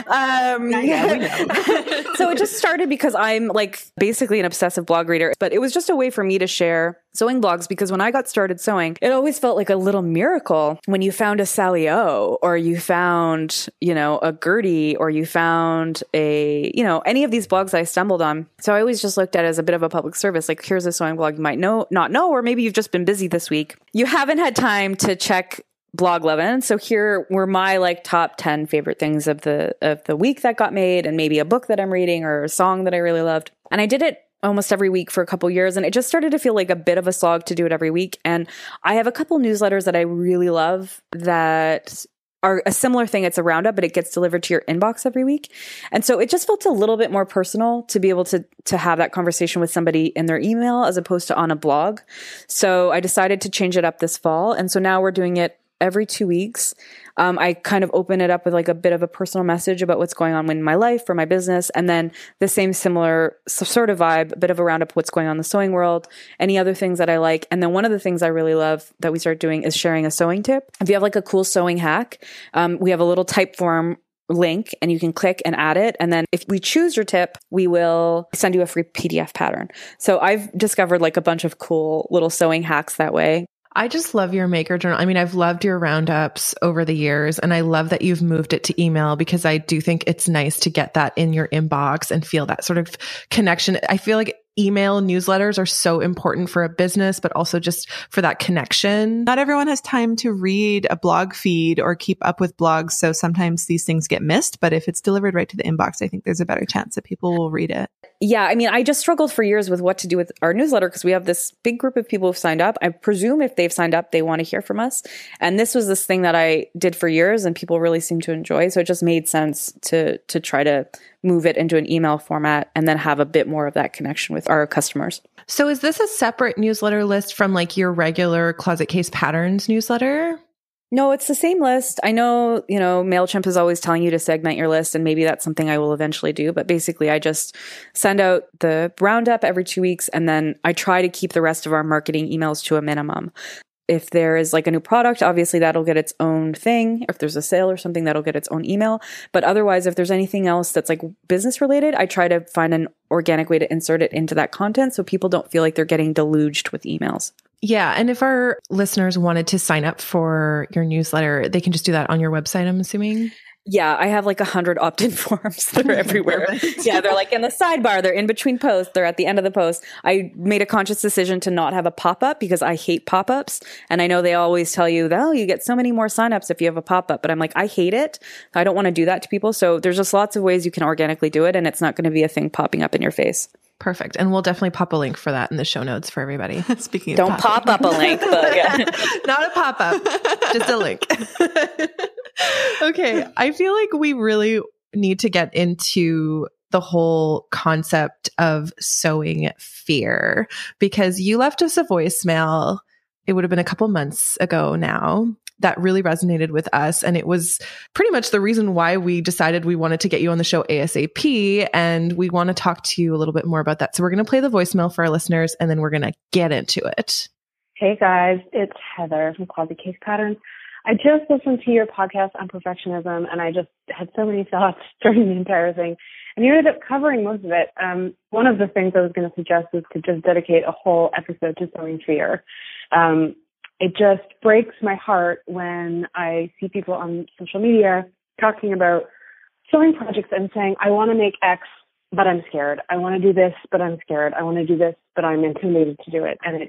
C: Yeah, we know.
A: So it just started because I'm like basically an obsessive blog reader, but it was just a way for me to share sewing blogs, because when I got started sewing, it always felt like a little miracle when you found a Sally O, or you found, you know, a Gertie, or you found a, you know, any of these blogs I stumbled on. So I always just looked at it as a bit of a public service. Like, here's a sewing blog you might not know, or maybe you've just been busy this week. You haven't had time to check Bloglovin. So here were my like top 10 favorite things of the week that got made, and maybe a book that I'm reading or a song that I really loved. And I did it almost every week for a couple years, and it just started to feel like a bit of a slog to do it every week. And I have a couple newsletters that I really love that are a similar thing. It's a roundup, but it gets delivered to your inbox every week. And so it just felt a little bit more personal to be able to have that conversation with somebody in their email as opposed to on a blog. So I decided to change it up this fall. And so now we're doing it every 2 weeks. I kind of open it up with like a bit of a personal message about what's going on in my life or my business. And then the same similar sort of vibe, a bit of a roundup of what's going on in the sewing world, any other things that I like. And then one of the things I really love that we started doing is sharing a sewing tip. If you have like a cool sewing hack, we have a little Typeform link and you can click and add it. And then if we choose your tip, we will send you a free PDF pattern. So I've discovered like a bunch of cool little sewing hacks that way.
B: I just love your Maker Journal. I mean, I've loved your roundups over the years, and I love that you've moved it to email, because I do think it's nice to get that in your inbox and feel that sort of connection. I feel like email newsletters are so important for a business, but also just for that connection.
C: Not everyone has time to read a blog feed or keep up with blogs. So sometimes these things get missed, but if it's delivered right to the inbox, I think there's a better chance that people will read it.
A: Yeah. I mean, I just struggled for years with what to do with our newsletter, because we have this big group of people who've signed up. I presume if they've signed up, they want to hear from us. And this was this thing that I did for years and people really seem to enjoy. So it just made sense to try to move it into an email format and then have a bit more of that connection with our customers.
B: So is this a separate newsletter list from like your regular Closet Case Patterns newsletter?
A: No, it's the same list. I know, you know, MailChimp is always telling you to segment your list, and maybe that's something I will eventually do. But basically, I just send out the roundup every 2 weeks, and then I try to keep the rest of our marketing emails to a minimum. If there is like a new product, obviously that'll get its own thing. If there's a sale or something, that'll get its own email. But otherwise, if there's anything else that's like business related, I try to find an organic way to insert it into that content so people don't feel like they're getting deluged with emails.
B: Yeah. And if our listeners wanted to sign up for your newsletter, they can just do that on your website, I'm assuming?
A: Yeah, I have like 100 opt-in forms that are everywhere. Yeah, they're like in the sidebar. They're in between posts. They're at the end of the post. I made a conscious decision to not have a pop-up because I hate pop-ups. And I know they always tell you, oh, you get so many more signups if you have a pop-up. But I'm like, I hate it. I don't want to do that to people. So there's just lots of ways you can organically do it. And it's not going to be a thing popping up in your face.
B: Perfect. And we'll definitely pop a link for that in the show notes for everybody.
C: Speaking of
A: Don't pop up a link, but yeah.
B: Not a pop-up, just a link. Okay. I feel like we really need to get into the whole concept of sewing fear, because you left us a voicemail. It would have been a couple months ago now that really resonated with us. And it was pretty much the reason why we decided we wanted to get you on the show ASAP. And we want to talk to you a little bit more about that. So we're going to play the voicemail for our listeners, and then we're going to get into it.
D: Hey guys, it's Heather from Closet Case Patterns. I just listened to your podcast on perfectionism, and I just had so many thoughts during the entire thing. And you ended up covering most of it. One of the things I was going to suggest is to just dedicate a whole episode to sewing fear. it just breaks my heart when I see people on social media talking about sewing projects and saying, I want to make X, but I'm scared. I want to do this, but I'm scared. I want to do this, but I'm intimidated to do it. And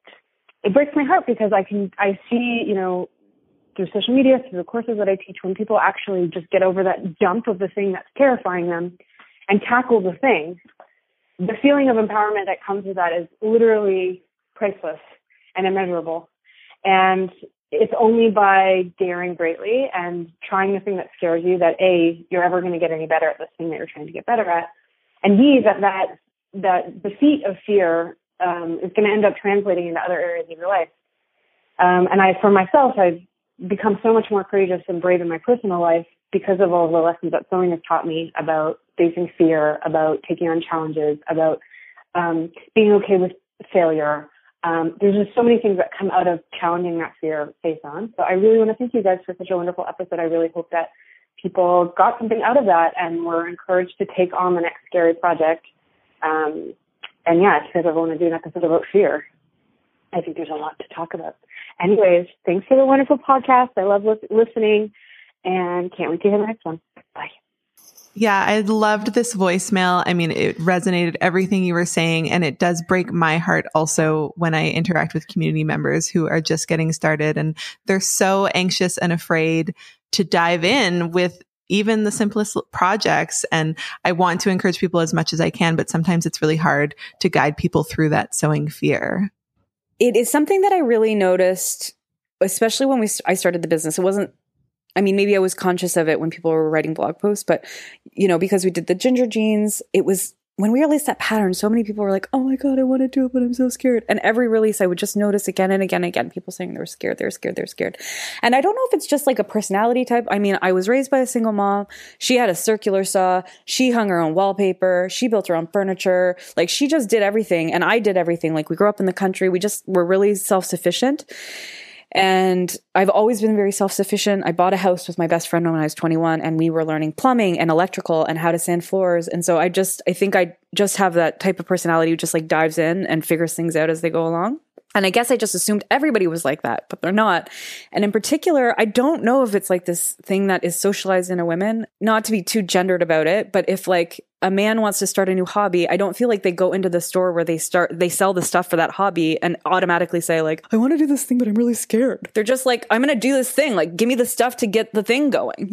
D: it breaks my heart because I see, through social media, through the courses that I teach, when people actually just get over that dump of the thing that's terrifying them and tackle the thing, the feeling of empowerment that comes with that is literally priceless and immeasurable. And it's only by daring greatly and trying the thing that scares you that A, you're ever going to get any better at this thing that you're trying to get better at. And B, that defeat of fear is going to end up translating into other areas of your life. And for myself, I've become so much more courageous and brave in my personal life because of all the lessons that sewing has taught me about facing fear, about taking on challenges, about being okay with failure. There's just so many things that come out of challenging that fear face on. So I really want to thank you guys for such a wonderful episode. I really hope that people got something out of that and were encouraged to take on the next scary project. And yeah, if you guys ever want to do an episode about fear, I think there's a lot to talk about. Anyways, thanks for the wonderful podcast. I love listening and can't wait to hear the next one. Bye.
C: Yeah, I loved this voicemail. I mean, it resonated everything you were saying, and it does break my heart also when I interact with community members who are just getting started and they're so anxious and afraid to dive in with even the simplest projects. And I want to encourage people as much as I can, but sometimes it's really hard to guide people through that sewing fear.
A: It is something that I really noticed, especially when I started the business. It wasn't, maybe I was conscious of it when people were writing blog posts, but, because we did the ginger jeans, it was when we released that pattern, so many people were like, oh my God, I want to do it, but I'm so scared. And every release, I would just notice again and again and again, people saying they're scared. And I don't know if it's just like a personality type. I was raised by a single mom. She had a circular saw. She hung her own wallpaper. She built her own furniture. Like she just did everything. And I did everything. Like we grew up in the country. We just were really self-sufficient. And I've always been very self-sufficient. I bought a house with my best friend when I was 21 and we were learning plumbing and electrical and how to sand floors. And so I think I just have that type of personality who just like dives in and figures things out as they go along. And I guess I just assumed everybody was like that, but they're not. And in particular, I don't know if it's like this thing that is socialized in a women, not to be too gendered about it, but if like a man wants to start a new hobby, I don't feel like they go into the store where they sell the stuff for that hobby and automatically say like, I want to do this thing, but I'm really scared. They're just like, I'm going to do this thing. Like, give me the stuff to get the thing going,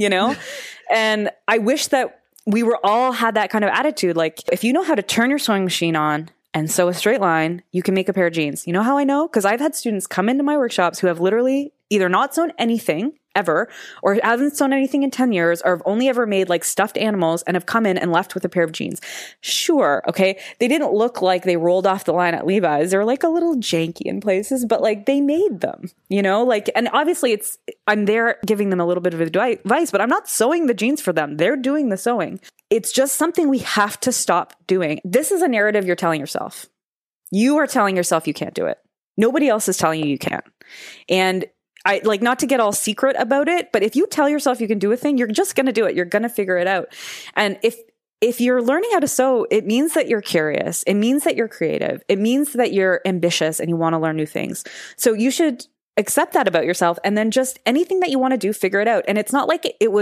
A: And I wish that we were all had that kind of attitude. Like if you know how to turn your sewing machine on and sew a straight line, you can make a pair of jeans. You know how I know? Because I've had students come into my workshops who have literally either not sewn anything ever, or haven't sewn anything in 10 years, or have only ever made like stuffed animals and have come in and left with a pair of jeans. Sure. Okay. They didn't look like they rolled off the line at Levi's. They're like a little janky in places, but like they made them, and obviously I'm there giving them a little bit of advice, but I'm not sewing the jeans for them. They're doing the sewing. It's just something we have to stop doing. This is a narrative you're telling yourself. You are telling yourself you can't do it. Nobody else is telling you can't. And I like not to get all secret about it, but if you tell yourself you can do a thing, you're just going to do it. You're going to figure it out. And if you're learning how to sew, it means that you're curious. It means that you're creative. It means that you're ambitious and you want to learn new things. So you should accept that about yourself, and then just anything that you want to do, figure it out. And it's not like it's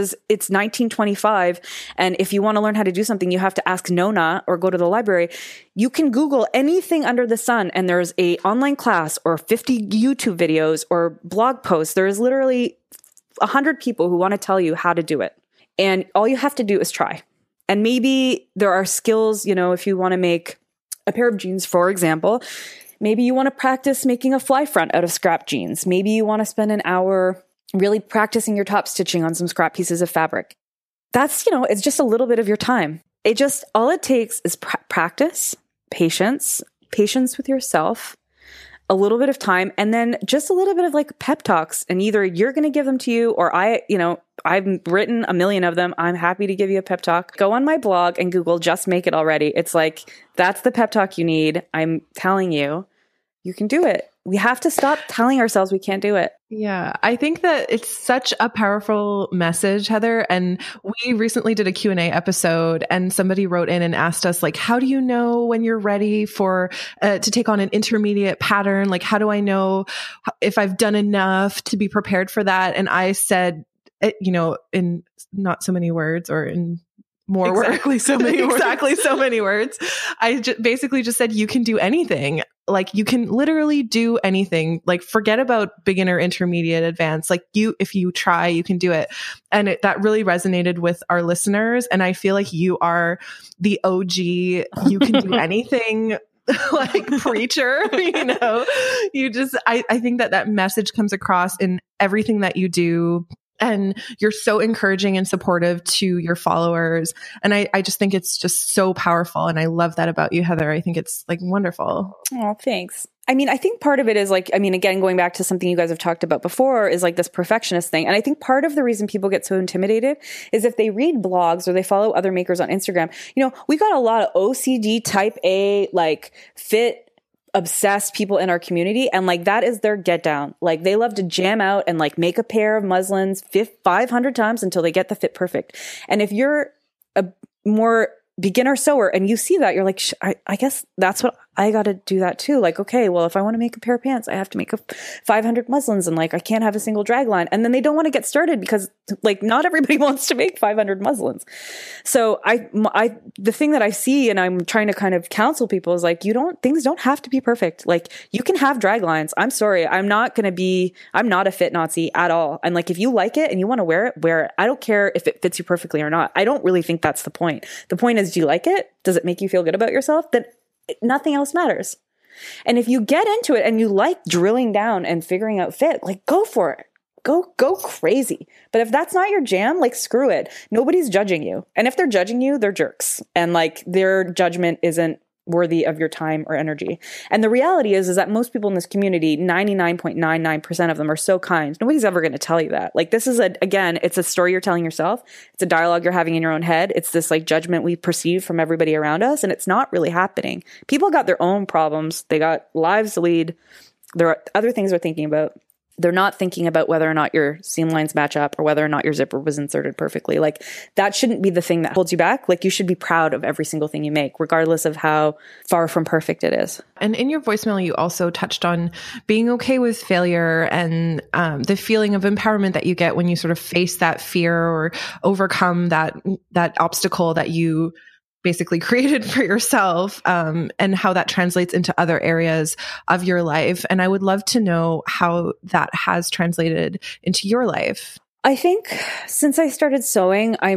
A: 1925. And if you want to learn how to do something, you have to ask Nona or go to the library. You can Google anything under the sun, and there's a online class or 50 YouTube videos or blog posts. There is literally 100 people who want to tell you how to do it. And all you have to do is try. And maybe there are skills, if you want to make a pair of jeans, for example, maybe you want to practice making a fly front out of scrap jeans. Maybe you want to spend an hour really practicing your top stitching on some scrap pieces of fabric. That's, it's just a little bit of your time. All it takes is practice, patience with yourself, a little bit of time, and then just a little bit of like pep talks. And either you're going to give them to you, or I've written a million of them. I'm happy to give you a pep talk. Go on my blog and Google Just Make It Already. It's like, that's the pep talk you need. I'm telling you, you can do it. We have to stop telling ourselves we can't do it.
B: Yeah, I think that it's such a powerful message, Heather. And we recently did a Q&A episode and somebody wrote in and asked us, like, how do you know when you're ready for to take on an intermediate pattern? Like, how do I know if I've done enough to be prepared for that? And I said, in not so many words, or in more words.
C: Exactly so many words.
B: Exactly so many words. I basically just said, you can do anything. Like, you can literally do anything. Like, forget about beginner, intermediate, advanced. Like, if you try, you can do it. And that really resonated with our listeners. And I feel like you are the OG, you can do anything like preacher, I think that message comes across in everything that you do. And you're so encouraging and supportive to your followers. And I just think it's just so powerful. And I love that about you, Heather. I think it's like wonderful.
A: Oh, thanks. I mean, I think part of it is like, again, going back to something you guys have talked about before, is like this perfectionist thing. And I think part of the reason people get so intimidated is if they read blogs or they follow other makers on Instagram. We got a lot of OCD type A, like fit, obsessed people in our community, and like that is their get down. Like, they love to jam out and like make a pair of muslins 500 times until they get the fit perfect. And if you're a more beginner sewer and you see that, you're like, I guess that's what I got to do that too. Like, okay, well, if I want to make a pair of pants, I have to make 500 muslins, and like, I can't have a single drag line. And then they don't want to get started because like not everybody wants to make 500 muslins. So the thing that I see, and I'm trying to kind of counsel people, is like, things don't have to be perfect. Like, you can have drag lines. I'm sorry. I'm not a fit Nazi at all. And like, if you like it and you want to wear it. I don't care if it fits you perfectly or not. I don't really think that's the point. The point is, do you like it? Does it make you feel good about yourself? Then nothing else matters. And if you get into it and you like drilling down and figuring out fit, like, go for it. Go crazy. But if that's not your jam, like, screw it. Nobody's judging you. And if they're judging you, they're jerks. And like, their judgment isn't worthy of your time or energy. And the reality is that most people in this community, 99.99% of them, are so kind. Nobody's ever going to tell you that. Like, this is it's a story you're telling yourself. It's a dialogue you're having in your own head. It's this like judgment we perceive from everybody around us. And it's not really happening. People got their own problems. They got lives to lead. There are other things they're thinking about. They're not thinking about whether or not your seam lines match up or whether or not your zipper was inserted perfectly. Like, that shouldn't be the thing that holds you back. Like, you should be proud of every single thing you make, regardless of how far from perfect it is.
B: And in your voicemail, you also touched on being okay with failure and the feeling of empowerment that you get when you sort of face that fear or overcome that obstacle that you basically created for yourself, and how that translates into other areas of your life. And I would love to know how that has translated into your life.
A: I think since I started sewing, I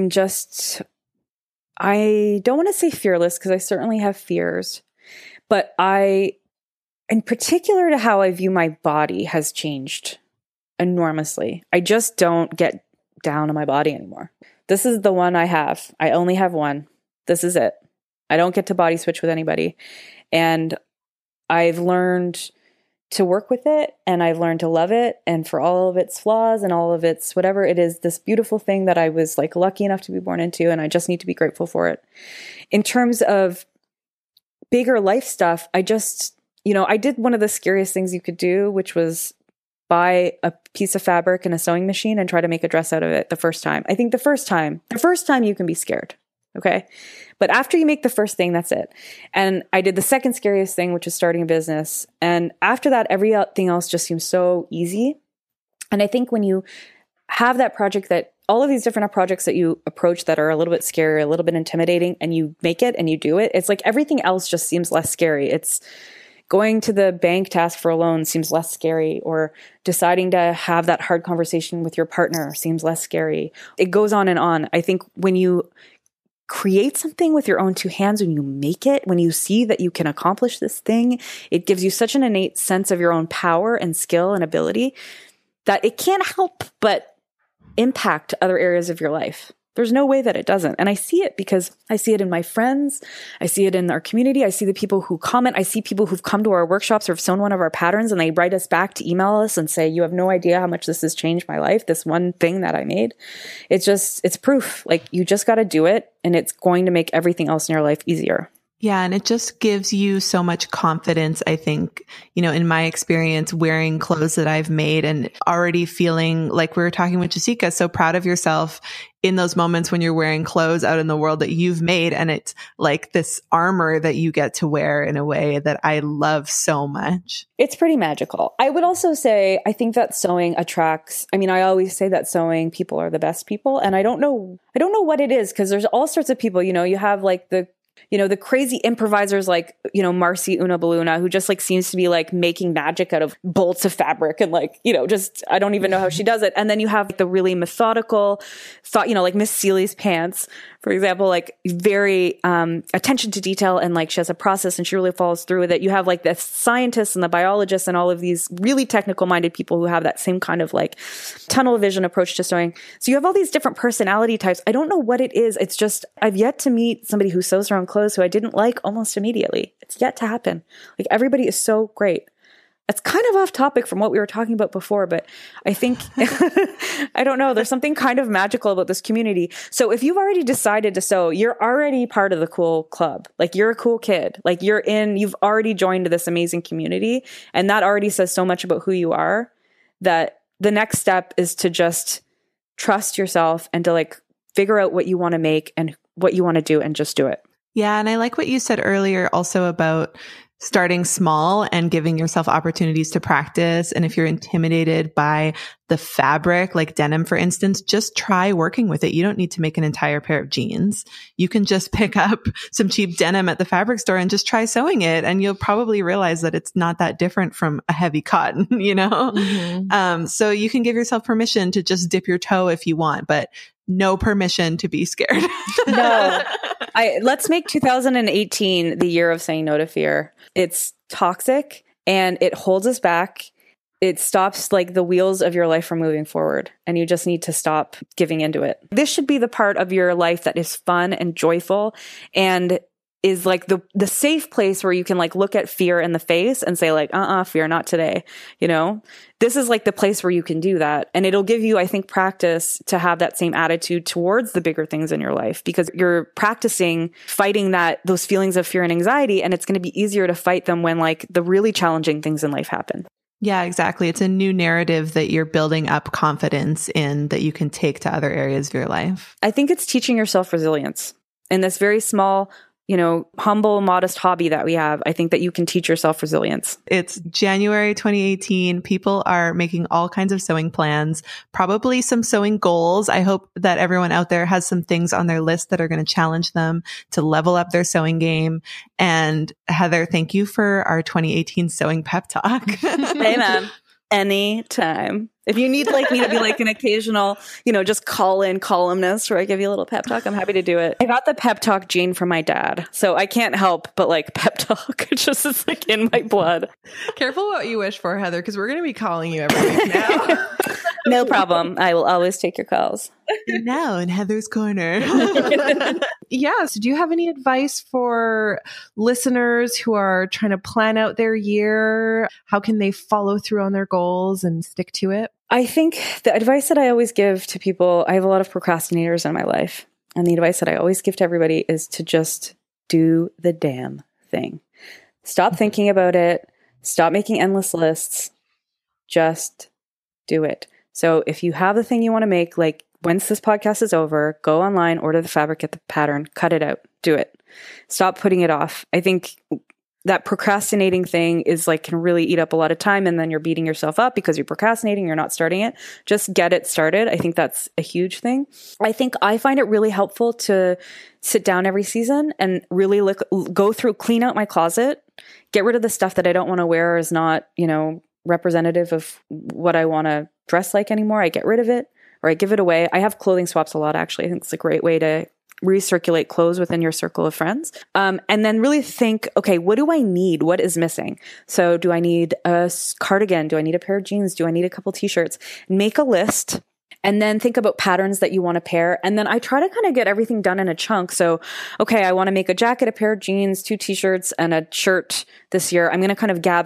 A: don't want to say fearless, because I certainly have fears, but in particular to how I view my body, has changed enormously. I just don't get down on my body anymore. This is the one I have. I only have one. This is it. I don't get to body switch with anybody. And I've learned to work with it, and I've learned to love it, and for all of its flaws and all of its whatever, it is this beautiful thing that I was like lucky enough to be born into, and I just need to be grateful for it. In terms of bigger life stuff, I just, I did one of the scariest things you could do, which was buy a piece of fabric and a sewing machine and try to make a dress out of it the first time. I think the first time you can be scared. Okay. But after you make the first thing, that's it. And I did the second scariest thing, which is starting a business. And after that, everything else just seems so easy. And I think when you have that project, that all of these different projects that you approach that are a little bit scary, a little bit intimidating, and you make it and you do it, it's like everything else just seems less scary. It's going to the bank to ask for a loan seems less scary, or deciding to have that hard conversation with your partner seems less scary. It goes on and on. I think when you create something with your own two hands, when you make it, when you see that you can accomplish this thing, it gives you such an innate sense of your own power and skill and ability that it can't help but impact other areas of your life. There's no way that it doesn't. And I see it because I see it in my friends. I see it in our community. I see the people who comment. I see people who've come to our workshops or have sewn one of our patterns, and they write us back to email us and say, you have no idea how much this has changed my life, this one thing that I made. It's proof. Like, you just got to do it, and it's going to make everything else in your life easier.
C: Yeah. And it just gives you so much confidence. I think, in my experience, wearing clothes that I've made and already feeling like we were talking with Jessica, so proud of yourself in those moments when you're wearing clothes out in the world that you've made. And it's like this armor that you get to wear in a way that I love so much.
A: It's pretty magical. I would also say, I think that sewing attracts, I always say that sewing people are the best people. And I don't know what it is, because there's all sorts of people, you have like the crazy improvisers like, Marcy Unaballuna, who just like seems to be like making magic out of bolts of fabric and like, just, I don't even know how she does it. And then you have like, the really methodical thought, like Miss Seeley's pants, for example, like very attention to detail, and like she has a process and she really follows through with it. You have like the scientists and the biologists and all of these really technical minded people who have that same kind of like tunnel vision approach to sewing. So you have all these different personality types. I don't know what it is. It's just, I've yet to meet somebody who sews her own clothes who I didn't like almost immediately. It's yet to happen. Like everybody is so great. It's kind of off topic from what we were talking about before, but I think, I don't know, there's something kind of magical about this community. So if you've already decided to sew, you're already part of the cool club. Like you're a cool kid. Like you've already joined this amazing community. And that already says so much about who you are, that the next step is to just trust yourself and to like figure out what you want to make and what you want to do and just do it.
C: Yeah. And I like what you said earlier also about starting small and giving yourself opportunities to practice. And if you're intimidated by the fabric, like denim, for instance, just try working with it. You don't need to make an entire pair of jeans. You can just pick up some cheap denim at the fabric store and just try sewing it. And you'll probably realize that it's not that different from a heavy cotton, Mm-hmm. So you can give yourself permission to just dip your toe if you want, but no permission to be scared.
A: No. Let's make 2018 the year of saying no to fear. It's toxic and it holds us back. It stops like the wheels of your life from moving forward, and you just need to stop giving into it. This should be the part of your life that is fun and joyful and is like the safe place where you can like look at fear in the face and say like, fear, not today. This is like the place where you can do that. And it'll give you, I think, practice to have that same attitude towards the bigger things in your life, because you're practicing fighting those feelings of fear and anxiety. And it's going to be easier to fight them when like the really challenging things in life happen.
C: Yeah, exactly. It's a new narrative that you're building up confidence in that you can take to other areas of your life.
A: I think it's teaching yourself resilience in this very small, humble, modest hobby that we have. I think that you can teach yourself resilience.
C: It's January 2018. People are making all kinds of sewing plans, probably some sewing goals. I hope that everyone out there has some things on their list that are going to challenge them to level up their sewing game. And Heather, thank you for our 2018 sewing pep talk.
A: Hey, man. Anytime. If you need like me to be like an occasional, just call in columnist where I give you a little pep talk, I'm happy to do it. I got the pep talk gene from my dad, so I can't help but like pep talk. It just is like in my blood.
B: Careful what you wish for, Heather, because we're going to be calling you every week now.
A: No problem. I will always take your calls.
C: Now in Heather's Corner.
B: Yeah. So do you have any advice for listeners who are trying to plan out their year? How can they follow through on their goals and stick to it?
A: I think the advice that I always give to people, I have a lot of procrastinators in my life. And the advice that I always give to everybody is to just do the damn thing. Stop thinking about it. Stop making endless lists. Just do it. So if you have the thing you want to make, like once this podcast is over, go online, order the fabric, get the pattern, cut it out, do it. Stop putting it off. I think that procrastinating thing is like can really eat up a lot of time, and then you're beating yourself up because you're procrastinating, you're not starting it. Just get it started. I think that's a huge thing. I think I find it really helpful to sit down every season and really go through, clean out my closet, get rid of the stuff that I don't want to wear, is not, representative of what I want to dress like anymore. I get rid of it or I give it away. I have clothing swaps a lot, actually. I think it's a great way to recirculate clothes within your circle of friends. And then really think, okay, what do I need? What is missing? So do I need a cardigan? Do I need a pair of jeans? Do I need a couple t-shirts? Make a list and then think about patterns that you want to pair. And then I try to kind of get everything done in a chunk. So, okay, I want to make a jacket, a pair of jeans, 2 t-shirts, and a shirt this year. I'm going to kind of gather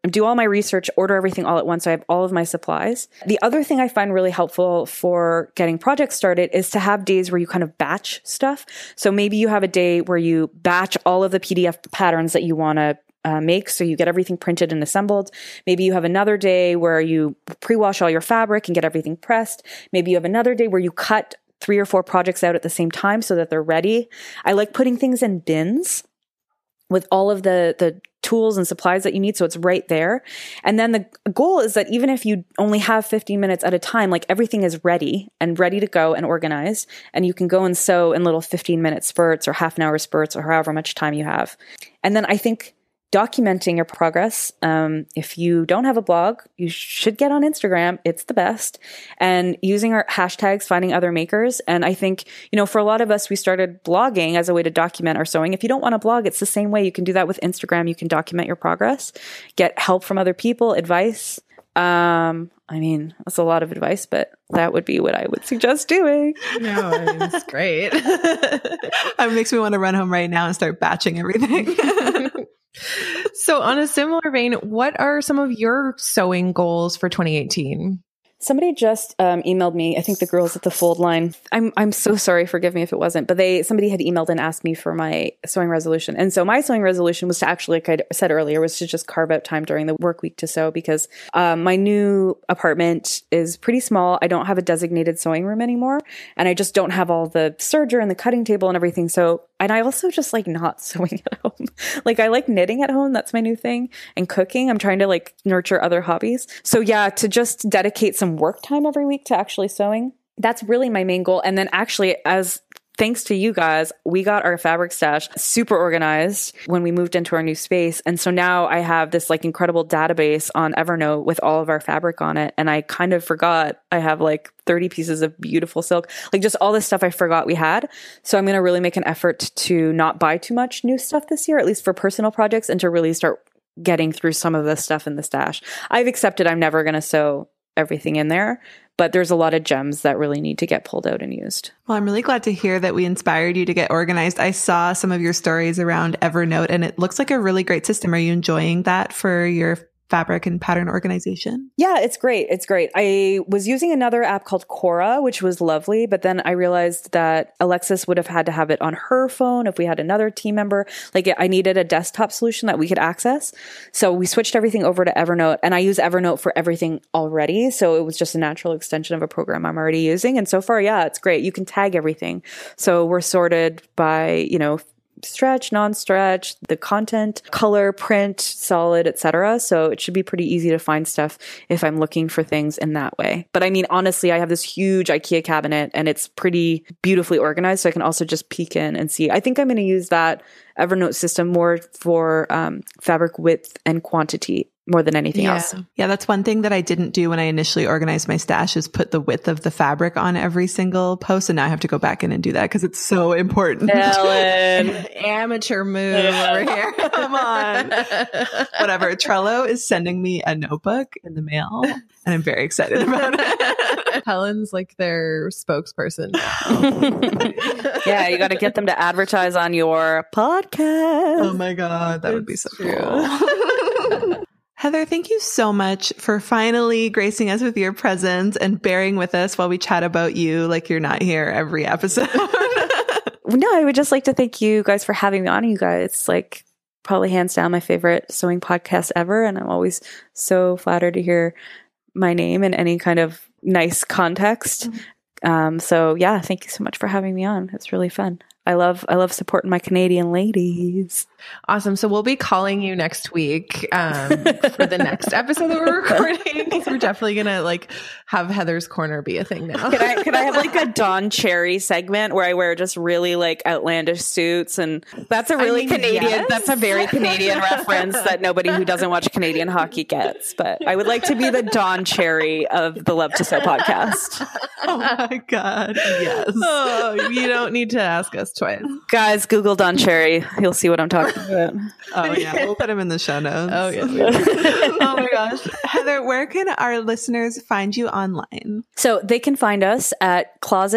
A: do all my research, order everything all at once. So I have all of my supplies. The other thing I find really helpful for getting projects started is to have days where you kind of batch stuff. So maybe you have a day where you batch all of the PDF patterns that you want to make, so you get everything printed and assembled. Maybe you have another day where you pre-wash all your fabric and get everything pressed. Maybe you have another day where you cut 3 or 4 projects out at the same time so that they're ready. I like putting things in bins with all of the tools and supplies that you need, so it's right there. And then the goal is that even if you only have 15 minutes at a time, like everything is ready to go and organized, and you can go and sew in little 15-minute spurts or half an hour spurts or however much time you have. And then I think documenting your progress. If you don't have a blog, you should get on Instagram. It's the best. And using our hashtags, finding other makers. And I think, for a lot of us, we started blogging as a way to document our sewing. If you don't want to blog, it's the same way. You can do that with Instagram. You can document your progress, get help from other people, advice. That's a lot of advice, but that would be what I would suggest doing.
B: No, it's great.
C: It makes me want to run home right now and start batching everything.
B: So on a similar vein, what are some of your sewing goals for 2018?
A: Somebody just emailed me. I think the girls at the Fold line. I'm so sorry. Forgive me if it wasn't. But somebody had emailed and asked me for my sewing resolution. And so my sewing resolution was to actually, like I said earlier, was to just carve out time during the work week to sew, because my new apartment is pretty small. I don't have a designated sewing room anymore. And I just don't have all the serger and the cutting table and everything. And I also just like not sewing at home. Like I like knitting at home. That's my new thing. And cooking. I'm trying to like nurture other hobbies. So yeah, to just dedicate some work time every week to actually sewing. That's really my main goal. And then actually, thanks to you guys, we got our fabric stash super organized when we moved into our new space. And so now I have this like incredible database on Evernote with all of our fabric on it. And I kind of forgot I have like 30 pieces of beautiful silk, like just all this stuff I forgot we had. So I'm going to really make an effort to not buy too much new stuff this year, at least for personal projects, and to really start getting through some of the stuff in the stash. I've accepted I'm never going to sew everything in there, but there's a lot of gems that really need to get pulled out and used.
C: Well, I'm really glad to hear that we inspired you to get organized. I saw some of your stories around Evernote, and it looks like a really great system. Are you enjoying that for your fabric and pattern organization?
A: Yeah, it's great. It's great. I was using another app called Quora, which was lovely, but then I realized that Alexis would have had to have it on her phone if we had another team member. Like I needed a desktop solution that we could access. So we switched everything over to Evernote, and I use Evernote for everything already. So it was just a natural extension of a program I'm already using. And so far, yeah, it's great. You can tag everything. So we're sorted by, stretch, non-stretch, the content, color, print, solid, etc. So it should be pretty easy to find stuff if I'm looking for things in that way. But I mean, honestly, I have this huge IKEA cabinet and it's pretty beautifully organized. So I can also just peek in and see. I think I'm going to use that Evernote system more for fabric width and quantity more than anything else.
C: Yeah, that's one thing that I didn't do when I initially organized my stash, is put the width of the fabric on every single post. And now I have to go back in and do that because it's so important.
B: Ellen, amateur move over here.
C: Come on. Whatever. Trello is sending me a notebook in the mail, and I'm very excited about it.
B: Helen's like their spokesperson now.
A: Yeah, you got to get them to advertise on your podcast.
C: Oh my God, that would be so cool. Heather, thank you so much for finally gracing us with your presence and bearing with us while we chat about you like you're not here every episode.
A: No, I would just like to thank you guys for having me on. You guys, it's like probably hands down my favorite sewing podcast ever. And I'm always so flattered to hear my name in any kind of nice context. So yeah, thank you so much for having me on. It's really fun. I love supporting my Canadian ladies.
B: Awesome. So we'll be calling you next week for the next episode that we're recording, because we're definitely gonna like have Heather's Corner be a thing now.
A: Can I have like a Dawn Cherry segment where I wear just really like outlandish suits? And that's a really Canadian. Yes. That's a very Canadian reference that nobody who doesn't watch Canadian hockey gets. But I would like to be the Dawn Cherry of the Love to Sew podcast.
C: Oh my God. Yes.
B: Oh, you don't need to ask us twice.
A: Guys, Google Dawn Cherry. You'll see what I'm talking about.
C: Oh yeah, we'll put them in the show notes.
B: Oh yes.
C: Oh my gosh. Heather, where can our listeners find you online?
A: So they can find us at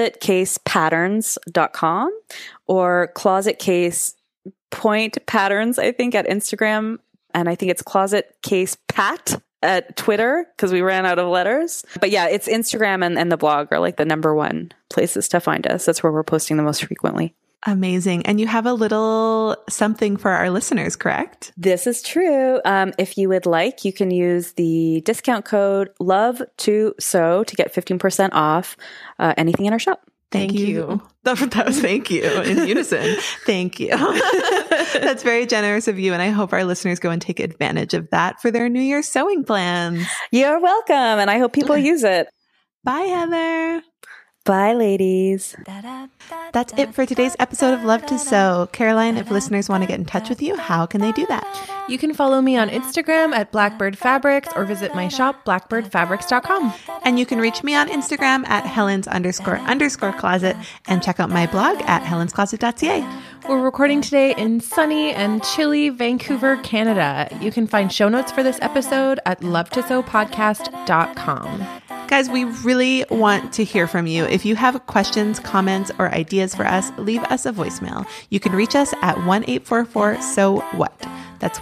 A: closetcasepatterns.com or closetcase.patterns, I think, at Instagram.
E: And I think it's Closet Case Pat at Twitter because we ran out of letters. But yeah, it's Instagram and the blog are like the number one places to find us. That's where we're posting the most frequently.
C: Amazing. And you have a little something for our listeners, correct?
E: This is true. If you would like, you can use the discount code LOVE2SEW to get 15% off anything in our shop.
C: Thank you. That was thank you in unison. Thank you. That's very generous of you. And I hope our listeners go and take advantage of that for their New Year's sewing plans.
E: You're welcome. And I hope people use it.
C: Bye, Heather.
E: Bye, ladies.
C: That's it for today's episode of Love to Sew. Caroline, if listeners want to get in touch with you, how can they do that?
B: You can follow me on Instagram at Blackbird Fabrics or visit my shop, blackbirdfabrics.com.
C: And you can reach me on Instagram at Helens__closet and check out my blog at helenscloset.ca.
B: We're recording today in sunny and chilly Vancouver, Canada. You can find show notes for this episode at lovetosewpodcast.com.
C: Guys, we really want to hear from you. If you have questions, comments, or ideas for us, leave us a voicemail. You can reach us at 1-844-SEW-WHAT. That's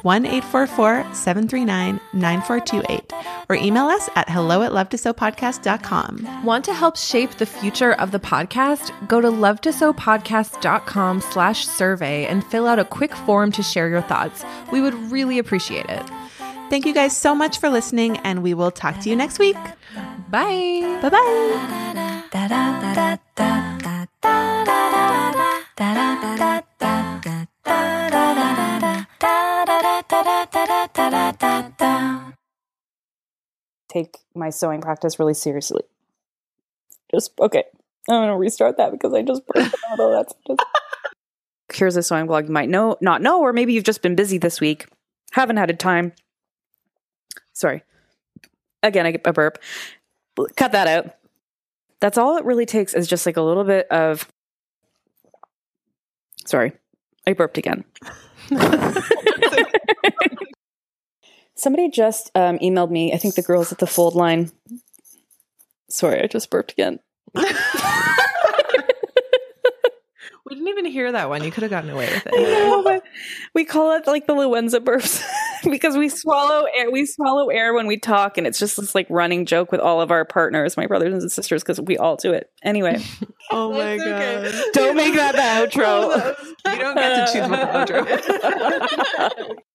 C: 1-844-739-9428. Or email us at hello@lovetosewpodcast.com.
B: Want to help shape the future of the podcast? Go to lovetosewpodcast.com/survey and fill out a quick form to share your thoughts. We would really appreciate it.
C: Thank you guys so much for listening, and we will talk to you next week.
B: Bye.
C: Bye-bye.
A: Take my sewing practice really seriously. Okay. I'm going to restart that because I just burnt out all that stuff.
E: Here's a sewing blog you might not know, or maybe you've just been busy this week. Haven't had a time. Sorry. Again, I get a burp. Cut that out. That's all it really takes is just like a little bit of... Sorry. I burped again. Somebody just emailed me. I think the girls at the Fold line. Sorry, I just burped again.
B: We didn't even hear that one. You could have gotten away with it.
E: I know, but we call it like the Luenza burps because we swallow air. We swallow air when we talk, and it's just this like running joke with all of our partners, my brothers and sisters, because we all do it. Anyway.
C: Oh my God.
E: Don't make that the outro.
C: You don't get to choose what the outro is.